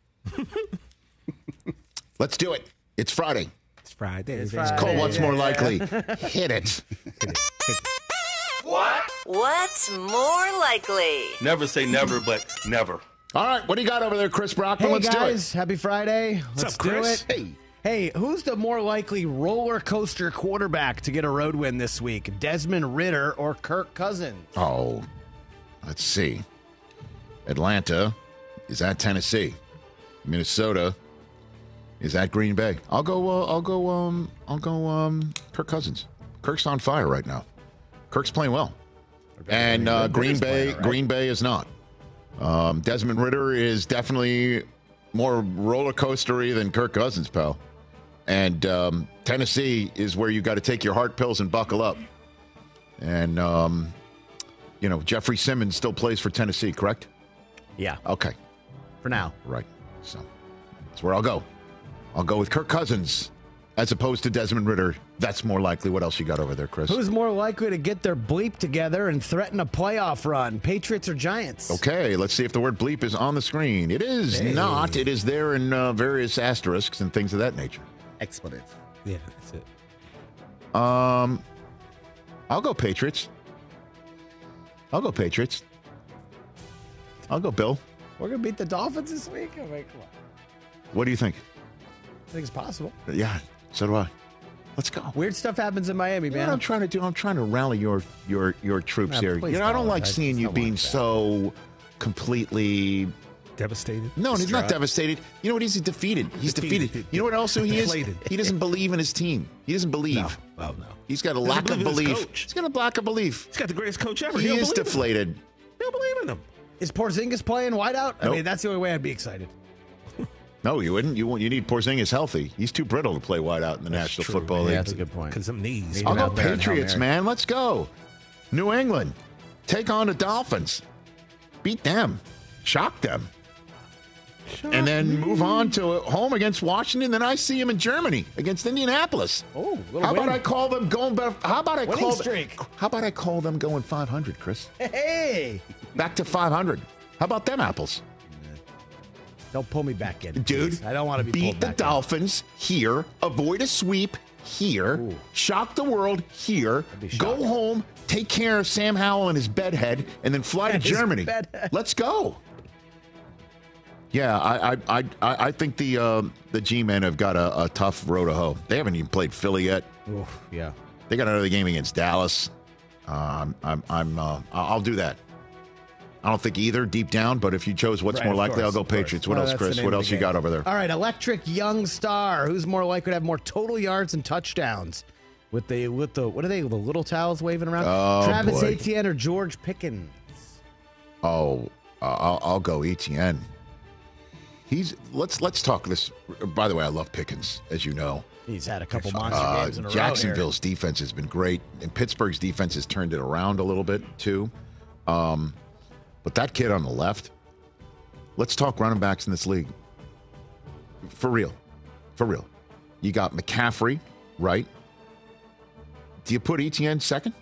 Speaker 2: Let's do it. It's Friday.
Speaker 3: It's Friday.
Speaker 4: It's
Speaker 3: It's
Speaker 4: Friday.
Speaker 2: Cole, what's more likely? Hit it.
Speaker 1: What? What's more likely?
Speaker 10: Never say never, but never.
Speaker 2: All right, what do you got over there, Chris Brockman?
Speaker 4: Hey
Speaker 2: Let's
Speaker 4: guys, happy Friday. Let's
Speaker 3: up,
Speaker 4: do
Speaker 3: Chris?
Speaker 4: it. Hey. Hey, who's the more likely roller coaster quarterback to get a road win this week? Desmond Ridder or Kirk Cousins?
Speaker 2: do it. Oh, let's see. Atlanta is at Tennessee. Minnesota is at Green Bay. I'll go. Uh, I'll go. Um. I'll go. Um. Kirk Cousins. Kirk's on fire right now. Kirk's playing well, and uh, Green Bay.
Speaker 4: playing, right?
Speaker 2: Green Bay is not. Um, Desmond Ridder is definitely more roller coastery than Kirk Cousins, pal. And um, Tennessee is where you got to take your heart pills and buckle up. And um, you know, Jeffrey Simmons still plays for Tennessee, correct?
Speaker 4: Yeah,
Speaker 2: Okay,
Speaker 4: for now.
Speaker 2: right. So that's where I'll go. I'll go with Kirk Cousins as opposed to Desmond Ridder. That's more likely. What else you got over there, Chris?
Speaker 4: Who's more likely to get their bleep together and threaten a playoff run, Patriots or Giants?
Speaker 2: Okay, let's see if the word bleep is on the screen. It is hey. not. It is there in uh, various asterisks and things of that nature.
Speaker 6: Expletive.
Speaker 3: Yeah, that's it.
Speaker 2: Um, I'll go Patriots. I'll go Patriots. I'll go Bill.
Speaker 4: We're going to beat the Dolphins this week? Oh, wait, come on.
Speaker 2: What do you think?
Speaker 4: I think it's possible.
Speaker 2: Yeah, so do I. Let's go.
Speaker 4: Weird stuff happens in Miami,
Speaker 2: you
Speaker 4: man.
Speaker 2: Know what I'm trying to do? I'm trying to rally your your your troops
Speaker 4: nah,
Speaker 2: here. You know, I don't like seeing you being so completely
Speaker 3: devastated.
Speaker 2: No, he's not devastated. You know what? He's defeated. He's defeated. defeated. You know what else he is? He doesn't believe in his team. He doesn't believe.
Speaker 3: No. Oh, no.
Speaker 2: He's got a lack of belief. He's got a lack of belief.
Speaker 3: He's got the greatest coach ever.
Speaker 2: He,
Speaker 3: he
Speaker 2: is deflated.
Speaker 3: He don't believe in him.
Speaker 4: Is Porzingis playing wideout? I
Speaker 2: nope.
Speaker 4: mean, that's the only way I'd be excited.
Speaker 2: No, you wouldn't. You want. You need Porzingis healthy. He's too brittle to play wideout in the
Speaker 3: that's
Speaker 2: National
Speaker 3: true,
Speaker 2: Football
Speaker 4: yeah,
Speaker 2: League.
Speaker 4: That's a good point.
Speaker 3: Because some knees.
Speaker 2: I'll go Patriots, man. Let's go. New England. Take on the Dolphins. Beat them. Shock them. Shock and then me. move on to home against Washington. Then I see him in Germany against Indianapolis.
Speaker 4: Oh,
Speaker 2: how
Speaker 4: win.
Speaker 2: about I call them going back? How about I
Speaker 4: Winning
Speaker 2: call
Speaker 4: streak.
Speaker 2: Them, how about I call them going five hundred, Chris?
Speaker 4: Hey,
Speaker 2: back to five hundred. How about them apples?
Speaker 4: Don't pull me back in,
Speaker 2: dude.
Speaker 4: Please. I don't want to be
Speaker 2: beat
Speaker 4: pulled
Speaker 2: the
Speaker 4: back
Speaker 2: Dolphins
Speaker 4: in.
Speaker 2: here. Avoid a sweep here. Ooh. Shock the world here. Go home. Take care of Sam Howell and his bedhead, and then fly to Germany. Let's go. Yeah, I I I, I think the uh, the G-men have got a, a tough road to hoe. They haven't even played Philly yet.
Speaker 4: Oof, yeah,
Speaker 2: they got another game against Dallas. Um, I'm I'm uh, I'll do that. I don't think either deep down, but if you chose what's
Speaker 4: right,
Speaker 2: more likely,
Speaker 4: course,
Speaker 2: I'll go Patriots. What
Speaker 4: well,
Speaker 2: else, Chris? What else you got over there?
Speaker 4: All right, electric young star. Who's more likely to have more total yards and touchdowns? With the with the what are they? The little towels waving around.
Speaker 2: Oh,
Speaker 4: Travis
Speaker 2: boy.
Speaker 4: Etienne or George Pickens?
Speaker 2: Oh, uh, I'll, I'll go Etienne. He's let's let's talk this. By the way, I love Pickens, as you know.
Speaker 4: He's had a couple monster
Speaker 2: uh,
Speaker 4: games in a row.
Speaker 2: Jacksonville's defense has been great, and Pittsburgh's defense has turned it around a little bit too. Um, but that kid on the left. Let's talk running backs in this league. For real, for real. You got McCaffrey, right? Do you put Etienne second?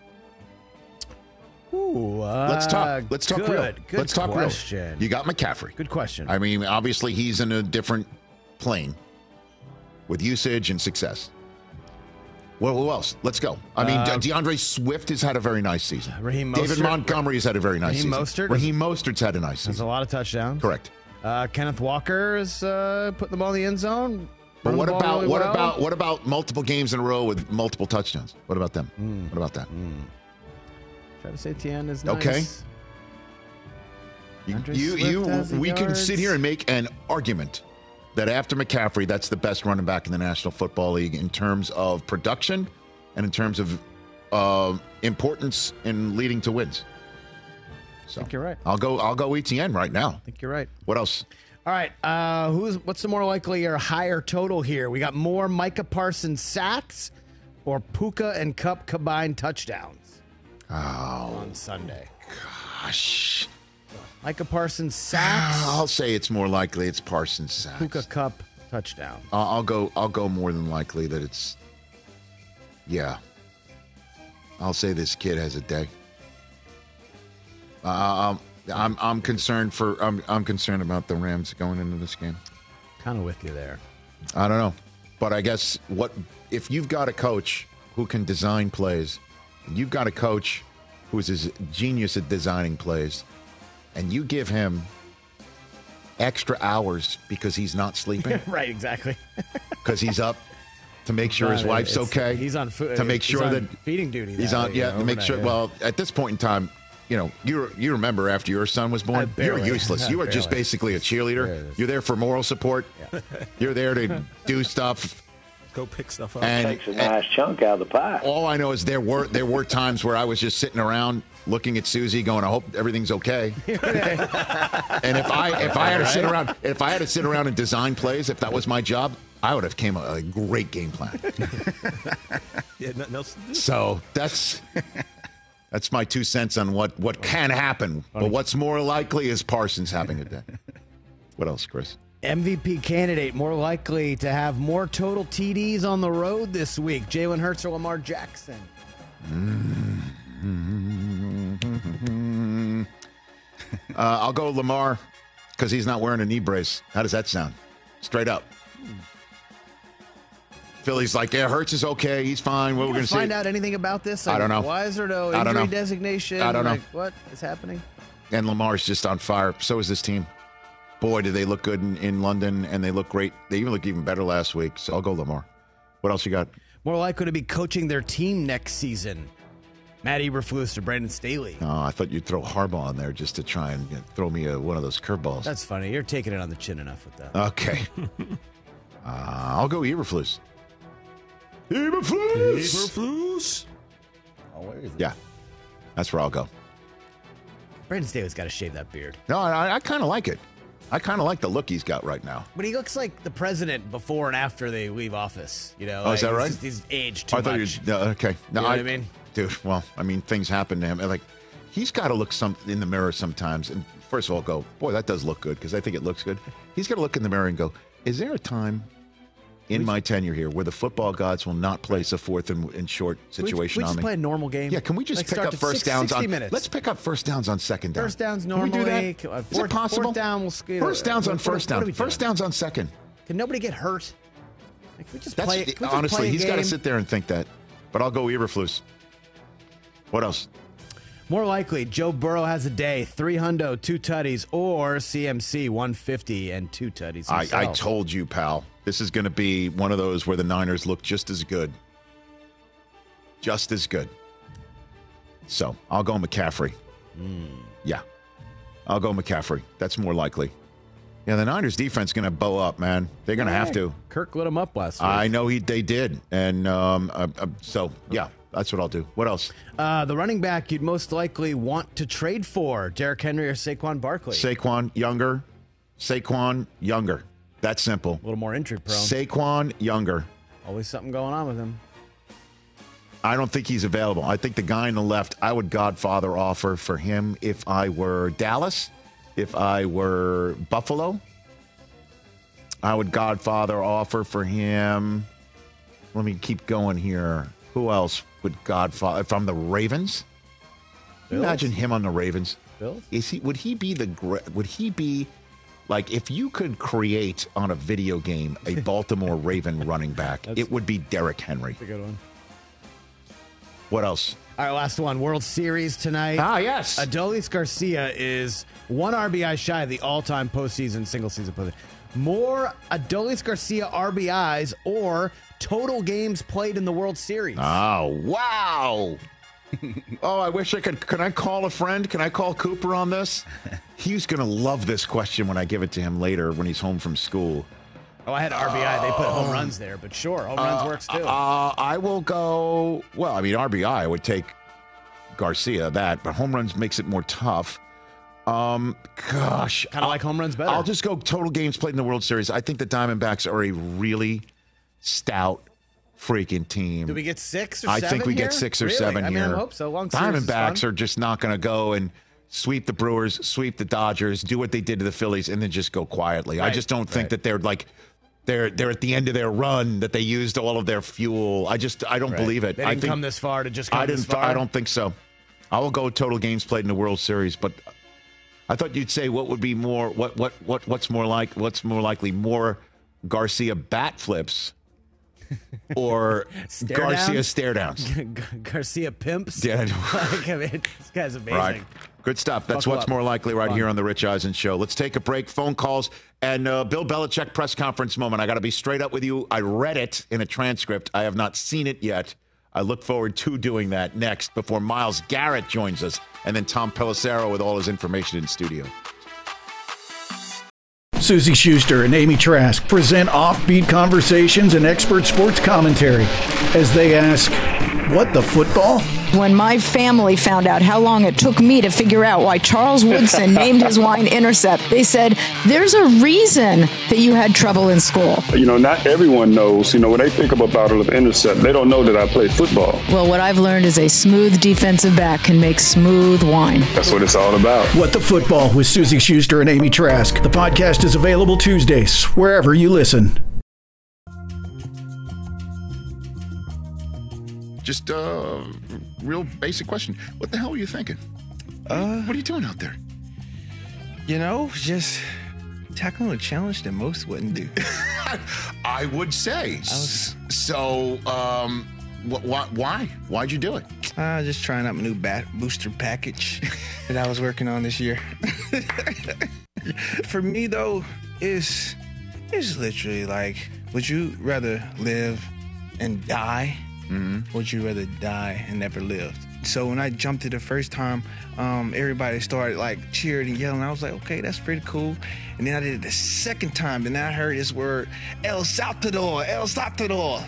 Speaker 4: Ooh, uh,
Speaker 2: let's talk. Let's talk
Speaker 4: good,
Speaker 2: real.
Speaker 4: Good
Speaker 2: let's talk
Speaker 4: question.
Speaker 2: real. You got McCaffrey.
Speaker 4: Good question.
Speaker 2: I mean, obviously he's in a different plane with usage and success. Well, who else? Let's go. I mean, uh, DeAndre Swift has had a very nice season.
Speaker 4: Raheem Mostert.
Speaker 2: David Montgomery has had a very nice
Speaker 4: Raheem
Speaker 2: season.
Speaker 4: Mostert.
Speaker 2: Raheem Mostert's had a nice season.
Speaker 4: Has a lot of touchdowns.
Speaker 2: Correct.
Speaker 4: Uh, Kenneth Walker is uh, putting the ball in the end zone.
Speaker 2: But what about
Speaker 4: really
Speaker 2: what
Speaker 4: well.
Speaker 2: about what about multiple games in a row with multiple touchdowns? What about them? Mm. What about that?
Speaker 4: Mm. Travis Etienne is nice.
Speaker 2: Okay. You, you, you we yards. can sit here and make an argument that after McCaffrey, that's the best running back in the National Football League in terms of production and in terms of uh, importance in leading to wins. So
Speaker 4: I think you're right.
Speaker 2: I'll go. I'll go Etienne right now.
Speaker 4: I think you're right.
Speaker 2: What else?
Speaker 4: All right. Uh, who's what's the more likely or higher total here? We got more Micah Parsons sacks or Puka and Kupp combined touchdowns.
Speaker 2: Oh,
Speaker 4: on Sunday.
Speaker 2: Gosh.
Speaker 4: Micah Parsons sacks.
Speaker 2: I'll say it's more likely it's Parsons sacks.
Speaker 4: Puka Kupp touchdown.
Speaker 2: Uh, I'll go. I'll go more than likely that it's. Yeah. I'll say this kid has a day. Uh, I'm. I'm concerned for. I'm. I'm concerned about the Rams going into this game.
Speaker 4: Kind of with you there.
Speaker 2: I don't know, but I guess what if you've got a coach who can design plays, and you've got a coach who's a genius at designing plays, and you give him extra hours because he's not sleeping.
Speaker 4: Right, exactly.
Speaker 2: Because he's up to make sure his wife's okay.
Speaker 4: He's on food
Speaker 2: to make sure that
Speaker 4: feeding duty.
Speaker 2: He's on, yeah, to make sure.
Speaker 4: Yeah.
Speaker 2: Well, at this point in time, you know, you you remember after your son was born,
Speaker 4: barely,
Speaker 2: you're useless. You are
Speaker 4: barely.
Speaker 2: just basically a cheerleader.
Speaker 4: Barely.
Speaker 2: You're there for moral support. Yeah. You're there to do stuff.
Speaker 3: Go pick stuff up.
Speaker 2: And,
Speaker 11: takes a nice chunk out of the pie.
Speaker 2: All I know is there were there were times where I was just sitting around looking at Susie, going, "I hope everything's okay." And if I if I had to sit around if I had to sit around and design plays, if that was my job, I would have came a, a great game plan.
Speaker 3: Yeah, nothing else to do.
Speaker 2: So that's that's my two cents on what what can happen. But what's more likely is Parsons having a day. What else, Chris?
Speaker 4: M V P candidate more likely to have more total T Ds on the road this week, Jalen Hurts or Lamar Jackson?
Speaker 2: Mm-hmm. uh, I'll go Lamar because he's not wearing a knee brace. How does that sound? Straight up. Philly's like, yeah, Hurts is okay. He's fine. What we're going to
Speaker 4: find
Speaker 2: see?
Speaker 4: out anything about this? Like,
Speaker 2: I don't know.
Speaker 4: Why is there no
Speaker 2: I don't
Speaker 4: injury
Speaker 2: know.
Speaker 4: designation?
Speaker 2: I don't know.
Speaker 4: Like, what is happening?
Speaker 2: And Lamar's just on fire. So is this team. Boy, did they look good in, in London, and they look great. They even look even better last week. So I'll go Lamar. What else you got?
Speaker 4: More likely to be coaching their team next season. Matt Eberflus or Brandon Staley.
Speaker 2: Oh, I thought you'd throw Harbaugh on there just to try and you know, throw me a, one of those curveballs.
Speaker 4: That's funny. You're taking it on the chin enough with that.
Speaker 2: Okay. uh, I'll go Eberflus. Eberflus!
Speaker 3: Eberflus!
Speaker 6: Oh, where is it?
Speaker 2: Yeah. That's where I'll go.
Speaker 4: Brandon Staley's got to shave that beard.
Speaker 2: No, I, I kind of like it. I kind of like the look he's got right now.
Speaker 4: But he looks like the president before and after they leave office. You know,
Speaker 2: Oh, is
Speaker 4: like,
Speaker 2: that right?
Speaker 4: He's, he's aged too
Speaker 2: I thought
Speaker 4: much.
Speaker 2: you no, okay. No,
Speaker 4: You know
Speaker 2: I,
Speaker 4: what I mean?
Speaker 2: Dude, well, I mean, things happen to him. Like, he's got to look some in the mirror sometimes. And first of all, go, boy, that does look good because I think it looks good. He's got to look in the mirror and go, is there a time in my tenure here where the football gods will not place a fourth and, and short situation
Speaker 4: we, we
Speaker 2: on
Speaker 4: just
Speaker 2: me?
Speaker 4: play a normal game.
Speaker 2: Yeah, can we just
Speaker 4: Like,
Speaker 2: pick
Speaker 4: start
Speaker 2: up
Speaker 4: to
Speaker 2: first
Speaker 4: six-
Speaker 2: downs
Speaker 4: sixty
Speaker 2: on?
Speaker 4: minutes.
Speaker 2: Let's pick up first downs on second down.
Speaker 4: First downs
Speaker 2: Can we do
Speaker 4: normally.
Speaker 2: that?
Speaker 4: Uh,
Speaker 2: Is
Speaker 4: fourth-
Speaker 2: it possible?
Speaker 4: fourth down, we'll squeeze-
Speaker 2: First downs on
Speaker 4: what-
Speaker 2: first
Speaker 4: what are
Speaker 2: down.
Speaker 4: we
Speaker 2: First
Speaker 4: doing?
Speaker 2: downs on second.
Speaker 4: Can nobody get hurt? Like, can we just
Speaker 2: That's
Speaker 4: play, can we just
Speaker 2: honestly,
Speaker 4: play a
Speaker 2: he's got to
Speaker 4: game?
Speaker 2: sit there and think that. But I'll go Eberflus. What else?
Speaker 4: More likely, Joe Burrow has a day, three hundo, two tutties, or C M C one fifty and two tutties.
Speaker 2: I, I
Speaker 4: himself.
Speaker 2: told you, pal. This is going to be one of those where the Niners look just as good. Just as good. So I'll go McCaffrey.
Speaker 4: Mm.
Speaker 2: Yeah. I'll go McCaffrey. That's more likely. Yeah, the Niners defense is going to bow up, man. They're going to have to.
Speaker 4: Kirk lit him up last week.
Speaker 2: I know he they did. And um, uh, uh, so, yeah, that's what I'll do. What else?
Speaker 4: Uh, the running back you'd most likely want to trade for, Derrick Henry or Saquon Barkley.
Speaker 2: Saquon, younger. Saquon, younger. That's simple.
Speaker 4: A little more injury prone.
Speaker 2: Saquon, younger.
Speaker 4: Always something going on with him.
Speaker 2: I don't think he's available. I think the guy on the left, I would Godfather offer for him if I were Dallas, if I were Buffalo. I would Godfather offer for him. Let me keep going here. Who else would Godfather? If I'm the Ravens?
Speaker 4: Bills?
Speaker 2: Imagine him on the Ravens.
Speaker 4: Bills?
Speaker 2: Is he? Would he be the? gre- Would he be? Like, if you could create on a video game a Baltimore Raven running back, it would be Derrick Henry.
Speaker 4: That's a good one.
Speaker 2: What else?
Speaker 4: All right, last one. World Series tonight.
Speaker 2: Ah, yes.
Speaker 4: Adolis Garcia is one R B I shy of the all-time postseason, single-season postseason. More Adolis Garcia R B Is or total games played in the World Series.
Speaker 2: Oh, wow. Oh, I wish I could. Can I call a friend? Can I call Cooper on this? He's going to love this question when I give it to him later when he's home from school.
Speaker 4: Oh, I had R B I. They put home runs there, but sure, home runs works too.
Speaker 2: Uh, I will go. Well, I mean, R B I, I would take Garcia, that, but home runs makes it more tough. Um, gosh.
Speaker 4: Kind of like home runs better.
Speaker 2: I'll just go total games played in the World Series. I think the Diamondbacks are a really stout freaking team.
Speaker 4: Do we get six or
Speaker 2: I
Speaker 4: seven
Speaker 2: think we
Speaker 4: here?
Speaker 2: get six or
Speaker 4: Really?
Speaker 2: seven
Speaker 4: I
Speaker 2: here.
Speaker 4: mean, I hope so. Long series is
Speaker 2: Diamondbacks
Speaker 4: fun.
Speaker 2: are just not going to go and sweep the Brewers, sweep the Dodgers, do what they did to the Phillies, and then just go quietly. I
Speaker 4: Right,
Speaker 2: just don't think
Speaker 4: right.
Speaker 2: that they're like they're they're at the end of their run, that they used all of their fuel. I just I don't
Speaker 4: Right.
Speaker 2: believe it.
Speaker 4: They
Speaker 2: I
Speaker 4: didn't
Speaker 2: think,
Speaker 4: come this far to just come
Speaker 2: I didn't.
Speaker 4: this far.
Speaker 2: I don't think so. I will go total games played in the World Series, but I thought you'd say what would be more what what what what's more like what's more likely more Garcia bat flips or
Speaker 4: Stare
Speaker 2: Garcia
Speaker 4: downs?
Speaker 2: stare downs.
Speaker 4: Garcia pimps.
Speaker 2: Yeah.
Speaker 4: Like, I mean, this guy's amazing.
Speaker 2: Right. Good stuff. That's
Speaker 4: Buckle
Speaker 2: what's
Speaker 4: up.
Speaker 2: more likely right
Speaker 4: Fun.
Speaker 2: here on the Rich Eisen Show. Let's take a break. Phone calls and uh, Bill Belichick press conference moment. I got to be straight up with you. I read it in a transcript. I have not seen it yet. I look forward to doing that next before Myles Garrett joins us and then Tom Pelissero with all his information in studio.
Speaker 12: Susie Schuster and Amy Trask present offbeat conversations and expert sports commentary as they ask, What the football?
Speaker 13: When my family found out how long it took me to figure out why Charles Woodson named his wine Intercept, they said, there's a reason that you had trouble in school.
Speaker 14: You know, not everyone knows. You know, when they think of a bottle of Intercept, they don't know that I play football.
Speaker 13: Well, what I've learned is a smooth defensive back can make smooth wine.
Speaker 14: That's what it's all about.
Speaker 12: What the Football with Susie Schuster and Amy Trask. The podcast is available Tuesdays, wherever you listen.
Speaker 2: Just a uh, real basic question. What the hell were you thinking? Uh, what are you doing out there?
Speaker 15: You know, just tackling a challenge that most wouldn't do.
Speaker 2: I would say. I was, so, um, wh- wh- why? Why'd you do it?
Speaker 15: Uh, just trying out my new bat booster package that I was working on this year. For me, though, it's, it's literally like, would you rather live and die? Mm-hmm. Would you rather die and never live? So when I jumped it the first time, um, everybody started like cheering and yelling. I was like, okay, that's pretty cool. And then I did it the second time, and then I heard this word, El Saltador, El Saltador.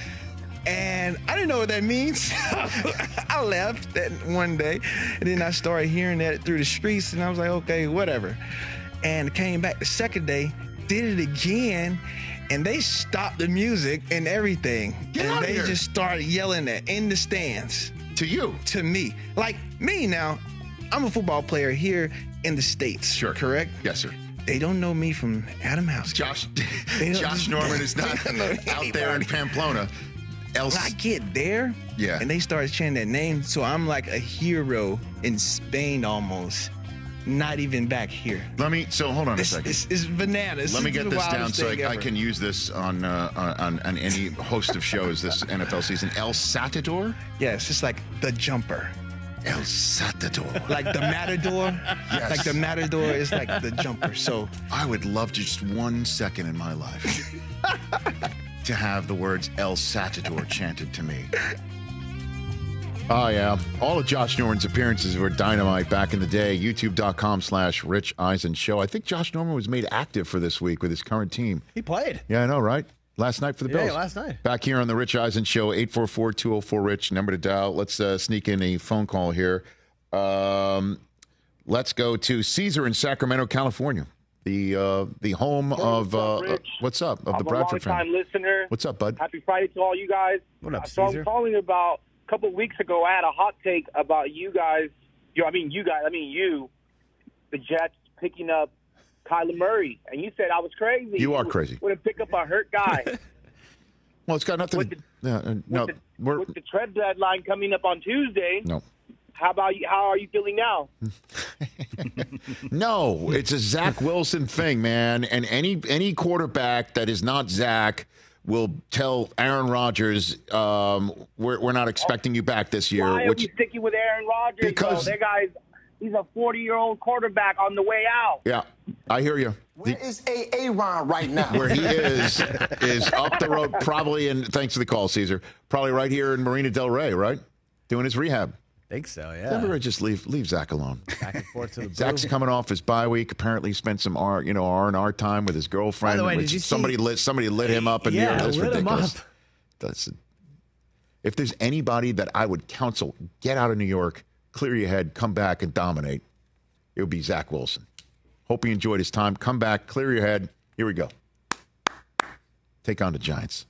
Speaker 15: And I didn't know what that means. I left that one day, and then I started hearing that through the streets, and I was like, okay, whatever. And came back the second day, did it again, and they stopped the music and everything.
Speaker 2: Get
Speaker 15: and
Speaker 2: out of
Speaker 15: they
Speaker 2: here.
Speaker 15: just started yelling that in the stands.
Speaker 2: To you?
Speaker 15: To me. Like me now, I'm a football player here in the States.
Speaker 2: Sure.
Speaker 15: Correct?
Speaker 2: Yes, sir.
Speaker 15: They don't know me from Adam House.
Speaker 2: Josh Josh Norman is not out there in Pamplona. Else,
Speaker 15: when I get there,
Speaker 2: yeah,
Speaker 15: and they start chanting that name, so I'm like a hero in Spain almost. Not even back here.
Speaker 2: Let me, so hold on a
Speaker 15: it's,
Speaker 2: second.
Speaker 15: It's, it's bananas.
Speaker 2: Let me get this down so I, I
Speaker 15: ever.
Speaker 2: can use this on, uh, on on any host of shows this N F L season. El Saltador?
Speaker 15: Yes, it's like the jumper.
Speaker 2: El Saltador.
Speaker 15: Like the Matador?
Speaker 2: Yes.
Speaker 15: Like the Matador is like the jumper. So
Speaker 2: I would love just one second in my life to have the words El Saltador chanted to me. Oh, yeah. All of Josh Norman's appearances were dynamite back in the day. YouTube.com slash Rich Eisen Show. I think Josh Norman was made active for this week with his current team.
Speaker 4: He played.
Speaker 2: Yeah, I know, right? Last night for the Bills.
Speaker 4: Yeah, last night.
Speaker 2: Back here on the Rich Eisen Show, eight four four, two oh four, RICH, number to dial. Let's uh, sneak in a phone call here. Um, let's go to Caesar in Sacramento, California. The uh, the home
Speaker 16: hey,
Speaker 2: of,
Speaker 16: what's up,
Speaker 2: uh, what's up, of
Speaker 16: I'm
Speaker 2: the Bradford
Speaker 16: a long-time
Speaker 2: family.
Speaker 16: listener.
Speaker 2: What's up, bud?
Speaker 16: Happy Friday to all you guys.
Speaker 4: What up,
Speaker 16: so
Speaker 4: Caesar?
Speaker 16: I'm calling about a couple of weeks ago. I had a hot take about you guys. You, I mean, you guys. I mean, you, the Jets picking up Kyler Murray, and you said I was crazy.
Speaker 2: You are crazy.
Speaker 16: Wouldn't pick up a hurt guy.
Speaker 2: Well, it's got nothing.
Speaker 16: With the,
Speaker 2: yeah, uh, no,
Speaker 16: with, the,
Speaker 2: we're
Speaker 16: with the trade deadline coming up on Tuesday.
Speaker 2: no.
Speaker 16: How about you? How are you feeling now?
Speaker 2: No, it's a Zach Wilson thing, man. And any any quarterback that is not Zach will tell Aaron Rodgers, um, we're we're not expecting you back this year.
Speaker 16: Why
Speaker 2: which,
Speaker 16: are we sticking with Aaron Rodgers?
Speaker 2: Because-
Speaker 16: though? That guy's he's a forty-year-old quarterback on the way out.
Speaker 2: Yeah, I hear you.
Speaker 17: Where is A. Aaron right now?
Speaker 2: Where he is is up the road, probably. And thanks for the call, Caesar. Probably right here in Marina Del Rey, right? Doing his rehab.
Speaker 4: think so, yeah.
Speaker 2: Never just leave leave Zach alone.
Speaker 4: Back and forth to the
Speaker 2: Zach's
Speaker 4: blue.
Speaker 2: coming off his bye week. Apparently, he spent some R, you know, R and R time with his girlfriend.
Speaker 4: By the way,
Speaker 2: which
Speaker 4: did you see-
Speaker 2: somebody lit somebody lit him up in
Speaker 4: Yeah,
Speaker 2: New York. That's
Speaker 4: lit him
Speaker 2: ridiculous.
Speaker 4: up.
Speaker 2: That's if there's anybody that I would counsel, get out of New York, clear your head, come back and dominate, it would be Zach Wilson. Hope he enjoyed his time. Come back, clear your head. Here we go. Take on the Giants.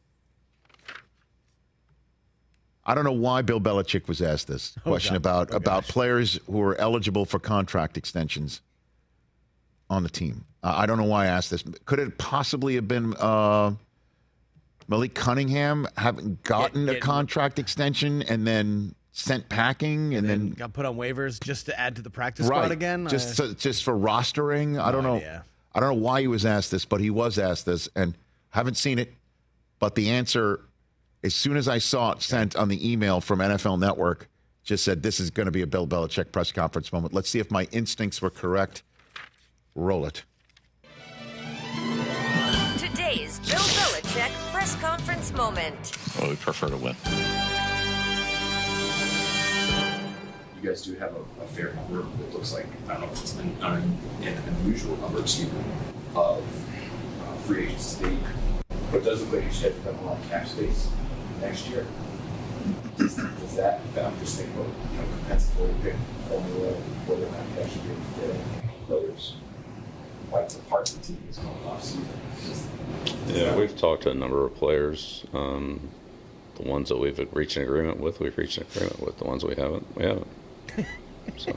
Speaker 2: I don't know why Bill Belichick was asked this
Speaker 4: Oh,
Speaker 2: question
Speaker 4: God.
Speaker 2: about,
Speaker 4: Oh,
Speaker 2: about
Speaker 4: gosh.
Speaker 2: players who are eligible for contract extensions on the team. Uh, I don't know why I asked this. Could it possibly have been uh, Malik Cunningham having gotten
Speaker 4: Get-
Speaker 2: a contract extension and then sent packing and, then,
Speaker 4: Got put on waivers just to add to the practice
Speaker 2: right,
Speaker 4: squad again?
Speaker 2: just
Speaker 4: I-
Speaker 2: so- just for rostering? I don't
Speaker 4: No
Speaker 2: know.
Speaker 4: idea.
Speaker 2: I don't know why he was asked this, but he was asked this, and haven't seen it. But the answer, as soon as I saw it sent on the email from N F L Network, just said this is going to be a Bill Belichick press conference moment. Let's see if my instincts were correct. Roll it.
Speaker 1: Today's Bill Belichick press conference moment.
Speaker 18: Well, we prefer to win.
Speaker 19: You guys do have a, a fair number. It looks like, I don't know if it's an, an, an unusual number, excuse me, of uh, free agents to date. But it does look like you should have a lot of cap space next year. Does, does that, I'm just thinking about, you know, compensatory pick formula, whether or not you actually get getting players like the parts of the team is going off season.
Speaker 18: Yeah, we've talked to a number of players. Um, the ones that we've reached an agreement with, we've reached an agreement with. The ones we haven't, we haven't. So.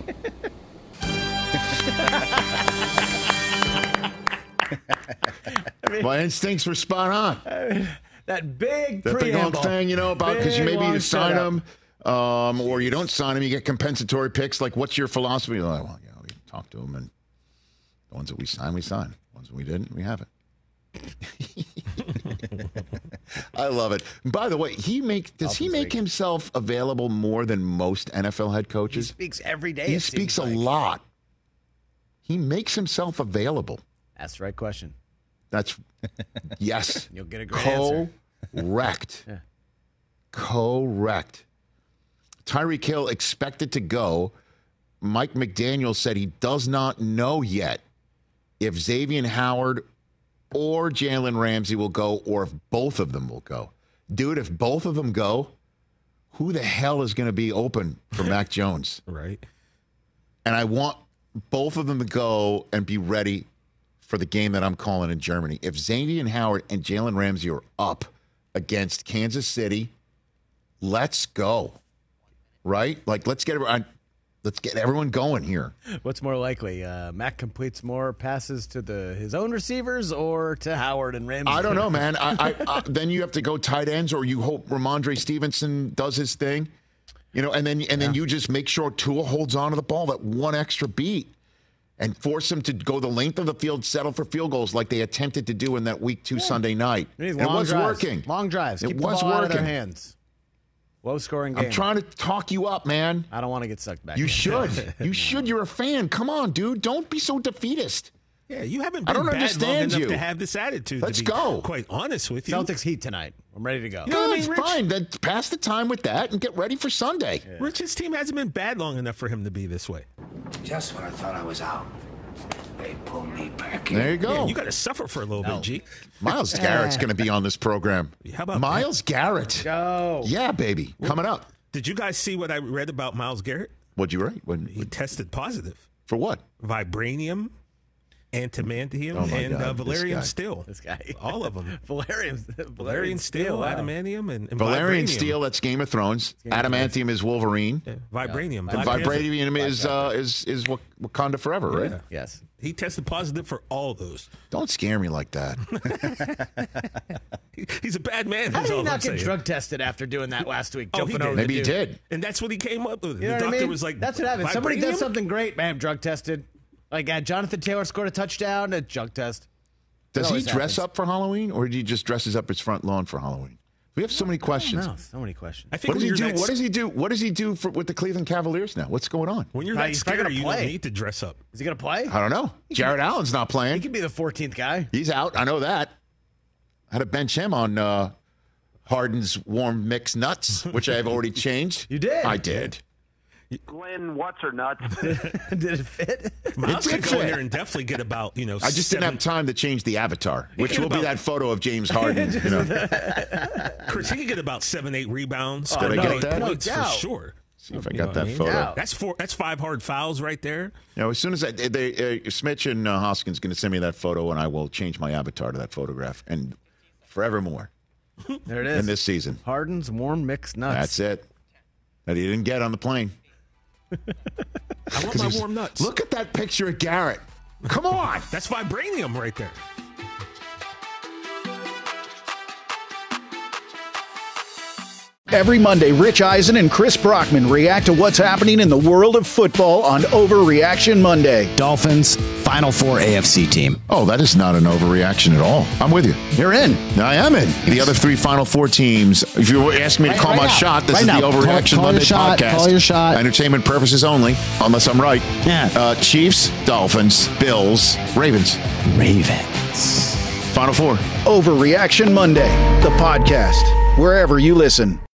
Speaker 2: I mean, my instincts were spot on.
Speaker 4: I mean, that big
Speaker 2: that big long thing, you know, about because you maybe you sign them um, or you don't sign them, you get compensatory picks. Like, what's your philosophy? Like, well, you know, we talk to them, and the ones that we sign, we sign. The ones that we didn't, we haven't. I love it. And by the way, he make does he make himself available more than most N F L head coaches?
Speaker 4: He speaks every day.
Speaker 2: He speaks a
Speaker 4: like.
Speaker 2: lot. He makes himself available.
Speaker 4: That's the right question.
Speaker 2: That's yes.
Speaker 4: You'll get a great answer.
Speaker 2: Correct. Yeah. Correct. Tyreek Hill expected to go. Mike McDaniel said he does not know yet if Xavier Howard or Jalen Ramsey will go, or if both of them will go. Dude, if both of them go, who the hell is going to be open for Mac Jones?
Speaker 3: Right.
Speaker 2: And I want both of them to go and be ready for the game that I'm calling in Germany. If Xavier Howard and Jalen Ramsey are up against Kansas City, let's go. Right? Like, let's get everyone, let's get everyone going here.
Speaker 4: What's more likely? Uh, Mac completes more passes to the his own receivers or to Howard and Ramsey?
Speaker 2: I don't know, man. I, I, I, then you have to go tight ends, or you hope Ramondre Stevenson does his thing. You know, and then and then yeah. you just make sure Tua holds on to the ball that one extra beat and force him to go the length of the field, settle for field goals like they attempted to do in that week two yeah. Sunday night.
Speaker 4: It
Speaker 2: was
Speaker 4: drives.
Speaker 2: working.
Speaker 4: Long drives.
Speaker 2: It
Speaker 4: Keep
Speaker 2: was
Speaker 4: the ball
Speaker 2: working.
Speaker 4: Out of their hands. Low scoring game.
Speaker 2: I'm trying to talk you up, man.
Speaker 4: I don't want to get sucked back.
Speaker 2: You
Speaker 4: in.
Speaker 2: should. You should. You're a fan. Come on, dude. Don't be so defeatist.
Speaker 3: Yeah, you haven't been
Speaker 2: I don't
Speaker 3: bad
Speaker 2: understand
Speaker 3: long
Speaker 2: you.
Speaker 3: enough to have this attitude.
Speaker 2: Let's
Speaker 3: to be
Speaker 2: go.
Speaker 3: Quite honest with you.
Speaker 4: Celtics Heat tonight. I'm ready to go.
Speaker 3: You know what I mean,
Speaker 2: Rich? Fine. Then pass the time with that and get ready for Sunday.
Speaker 3: Yeah. Rich's team hasn't been bad long enough for him to be this way.
Speaker 17: Just when I thought I was out, they pulled me back in.
Speaker 2: There you go.
Speaker 3: Yeah, you got to suffer for a little
Speaker 2: no.
Speaker 3: bit, G.
Speaker 2: Miles Garrett's going to be on this program.
Speaker 3: How about
Speaker 2: Miles
Speaker 3: that?
Speaker 2: Garrett?
Speaker 4: Go.
Speaker 2: Yeah, baby. Coming up.
Speaker 3: Did you guys see what I read about Myles Garrett?
Speaker 2: What'd you write? When
Speaker 3: he tested positive
Speaker 2: for what?
Speaker 3: Vibranium, antimantium,
Speaker 2: oh
Speaker 3: and
Speaker 2: God,
Speaker 3: uh, valerian
Speaker 2: this
Speaker 3: steel.
Speaker 4: This guy,
Speaker 3: all of them.
Speaker 4: valerian,
Speaker 3: valerian steel,
Speaker 4: wow.
Speaker 3: adamantium, and, and
Speaker 2: valerian
Speaker 3: vibranium.
Speaker 2: steel. That's Game of Thrones.
Speaker 4: Game
Speaker 2: adamantium
Speaker 4: of
Speaker 2: is Wolverine.
Speaker 3: Yeah. Vibranium.
Speaker 2: Yeah. And vibranium Black is uh, is is Wakanda Forever, right?
Speaker 3: Yeah.
Speaker 4: Yes.
Speaker 3: He tested positive for all those.
Speaker 2: Don't scare me like that.
Speaker 3: He's a bad man.
Speaker 4: How did he
Speaker 3: not
Speaker 4: get saying. drug tested after doing that last week?
Speaker 3: Oh,
Speaker 4: jumping
Speaker 3: he
Speaker 4: over
Speaker 2: Maybe
Speaker 4: the
Speaker 2: he
Speaker 4: dude.
Speaker 2: did.
Speaker 3: And that's what he came up with.
Speaker 4: You know
Speaker 3: the
Speaker 4: what
Speaker 3: doctor
Speaker 4: I mean?
Speaker 3: was like,
Speaker 4: that's what happens.
Speaker 3: vibranium?
Speaker 4: Somebody does something great, bam, drug tested. Like uh, Jonathan Taylor scored a touchdown, a drug test.
Speaker 2: Does he dress
Speaker 4: happens.
Speaker 2: up for Halloween, or he just dresses up his front lawn for Halloween? We have so many questions.
Speaker 4: No, so many questions.
Speaker 3: I think
Speaker 2: what does he do?
Speaker 3: That,
Speaker 2: what does he do? What does he do for, with the Cleveland Cavaliers now? What's going on?
Speaker 3: When you're
Speaker 4: Probably,
Speaker 3: that
Speaker 4: he's
Speaker 3: scared, you
Speaker 4: play.
Speaker 3: don't need to dress up.
Speaker 4: Is he going to play?
Speaker 2: I don't know. Jared Allen's not playing.
Speaker 4: He could be the fourteenth guy.
Speaker 2: He's out. I know that. I had to bench him on uh, Harden's warm mix nuts, which I've already changed.
Speaker 4: You did?
Speaker 2: I did.
Speaker 16: Glenn, what's her nuts?
Speaker 4: Did it fit?
Speaker 3: Miles
Speaker 2: It
Speaker 3: could
Speaker 2: did
Speaker 3: go in
Speaker 2: fit.
Speaker 3: there and definitely get about, you know,
Speaker 2: I just
Speaker 3: seven,
Speaker 2: didn't have time to change the avatar, which
Speaker 3: get
Speaker 2: will be
Speaker 3: about-
Speaker 2: that photo of James Harden. you know.
Speaker 3: Chris, he could get about seven, eight rebounds.
Speaker 2: Did I
Speaker 3: no,
Speaker 2: get that?
Speaker 3: No
Speaker 4: No
Speaker 3: for
Speaker 4: doubt.
Speaker 3: sure.
Speaker 2: See if I
Speaker 3: You
Speaker 2: got
Speaker 3: know
Speaker 2: that
Speaker 3: what I mean?
Speaker 2: photo.
Speaker 4: Yeah.
Speaker 3: That's four. That's five hard fouls right there.
Speaker 2: You know, as soon as I, they, uh, Smitch and uh, Hoskins going to send me that photo, and I will change my avatar to that photograph, and forevermore
Speaker 4: There it is.
Speaker 2: in this season.
Speaker 4: Harden's warm mixed nuts.
Speaker 2: That's it. That he didn't get on the plane.
Speaker 3: I want my warm nuts.
Speaker 2: Look at that picture of Garrett. Come on.
Speaker 3: That's vibranium right there.
Speaker 12: Every Monday, Rich Eisen and Chris Brockman react to what's happening in the world of football on Overreaction Monday.
Speaker 4: Dolphins, Final Four A F C team.
Speaker 2: Oh, that is not an overreaction at all. I'm with you.
Speaker 4: You're in.
Speaker 2: I am in. The other three Final Four teams. If you were asking me to
Speaker 4: Right-
Speaker 2: call
Speaker 4: right
Speaker 2: my
Speaker 4: now.
Speaker 2: shot, this
Speaker 4: Right
Speaker 2: is
Speaker 4: now.
Speaker 2: the Overreaction
Speaker 4: Call- call
Speaker 2: Monday
Speaker 4: your shot.
Speaker 2: podcast.
Speaker 4: Call your shot.
Speaker 2: Entertainment purposes only, unless I'm right.
Speaker 4: Yeah.
Speaker 2: Uh, Chiefs, Dolphins, Bills, Ravens.
Speaker 4: Ravens.
Speaker 2: Final Four.
Speaker 12: Overreaction Monday, the podcast, wherever you listen.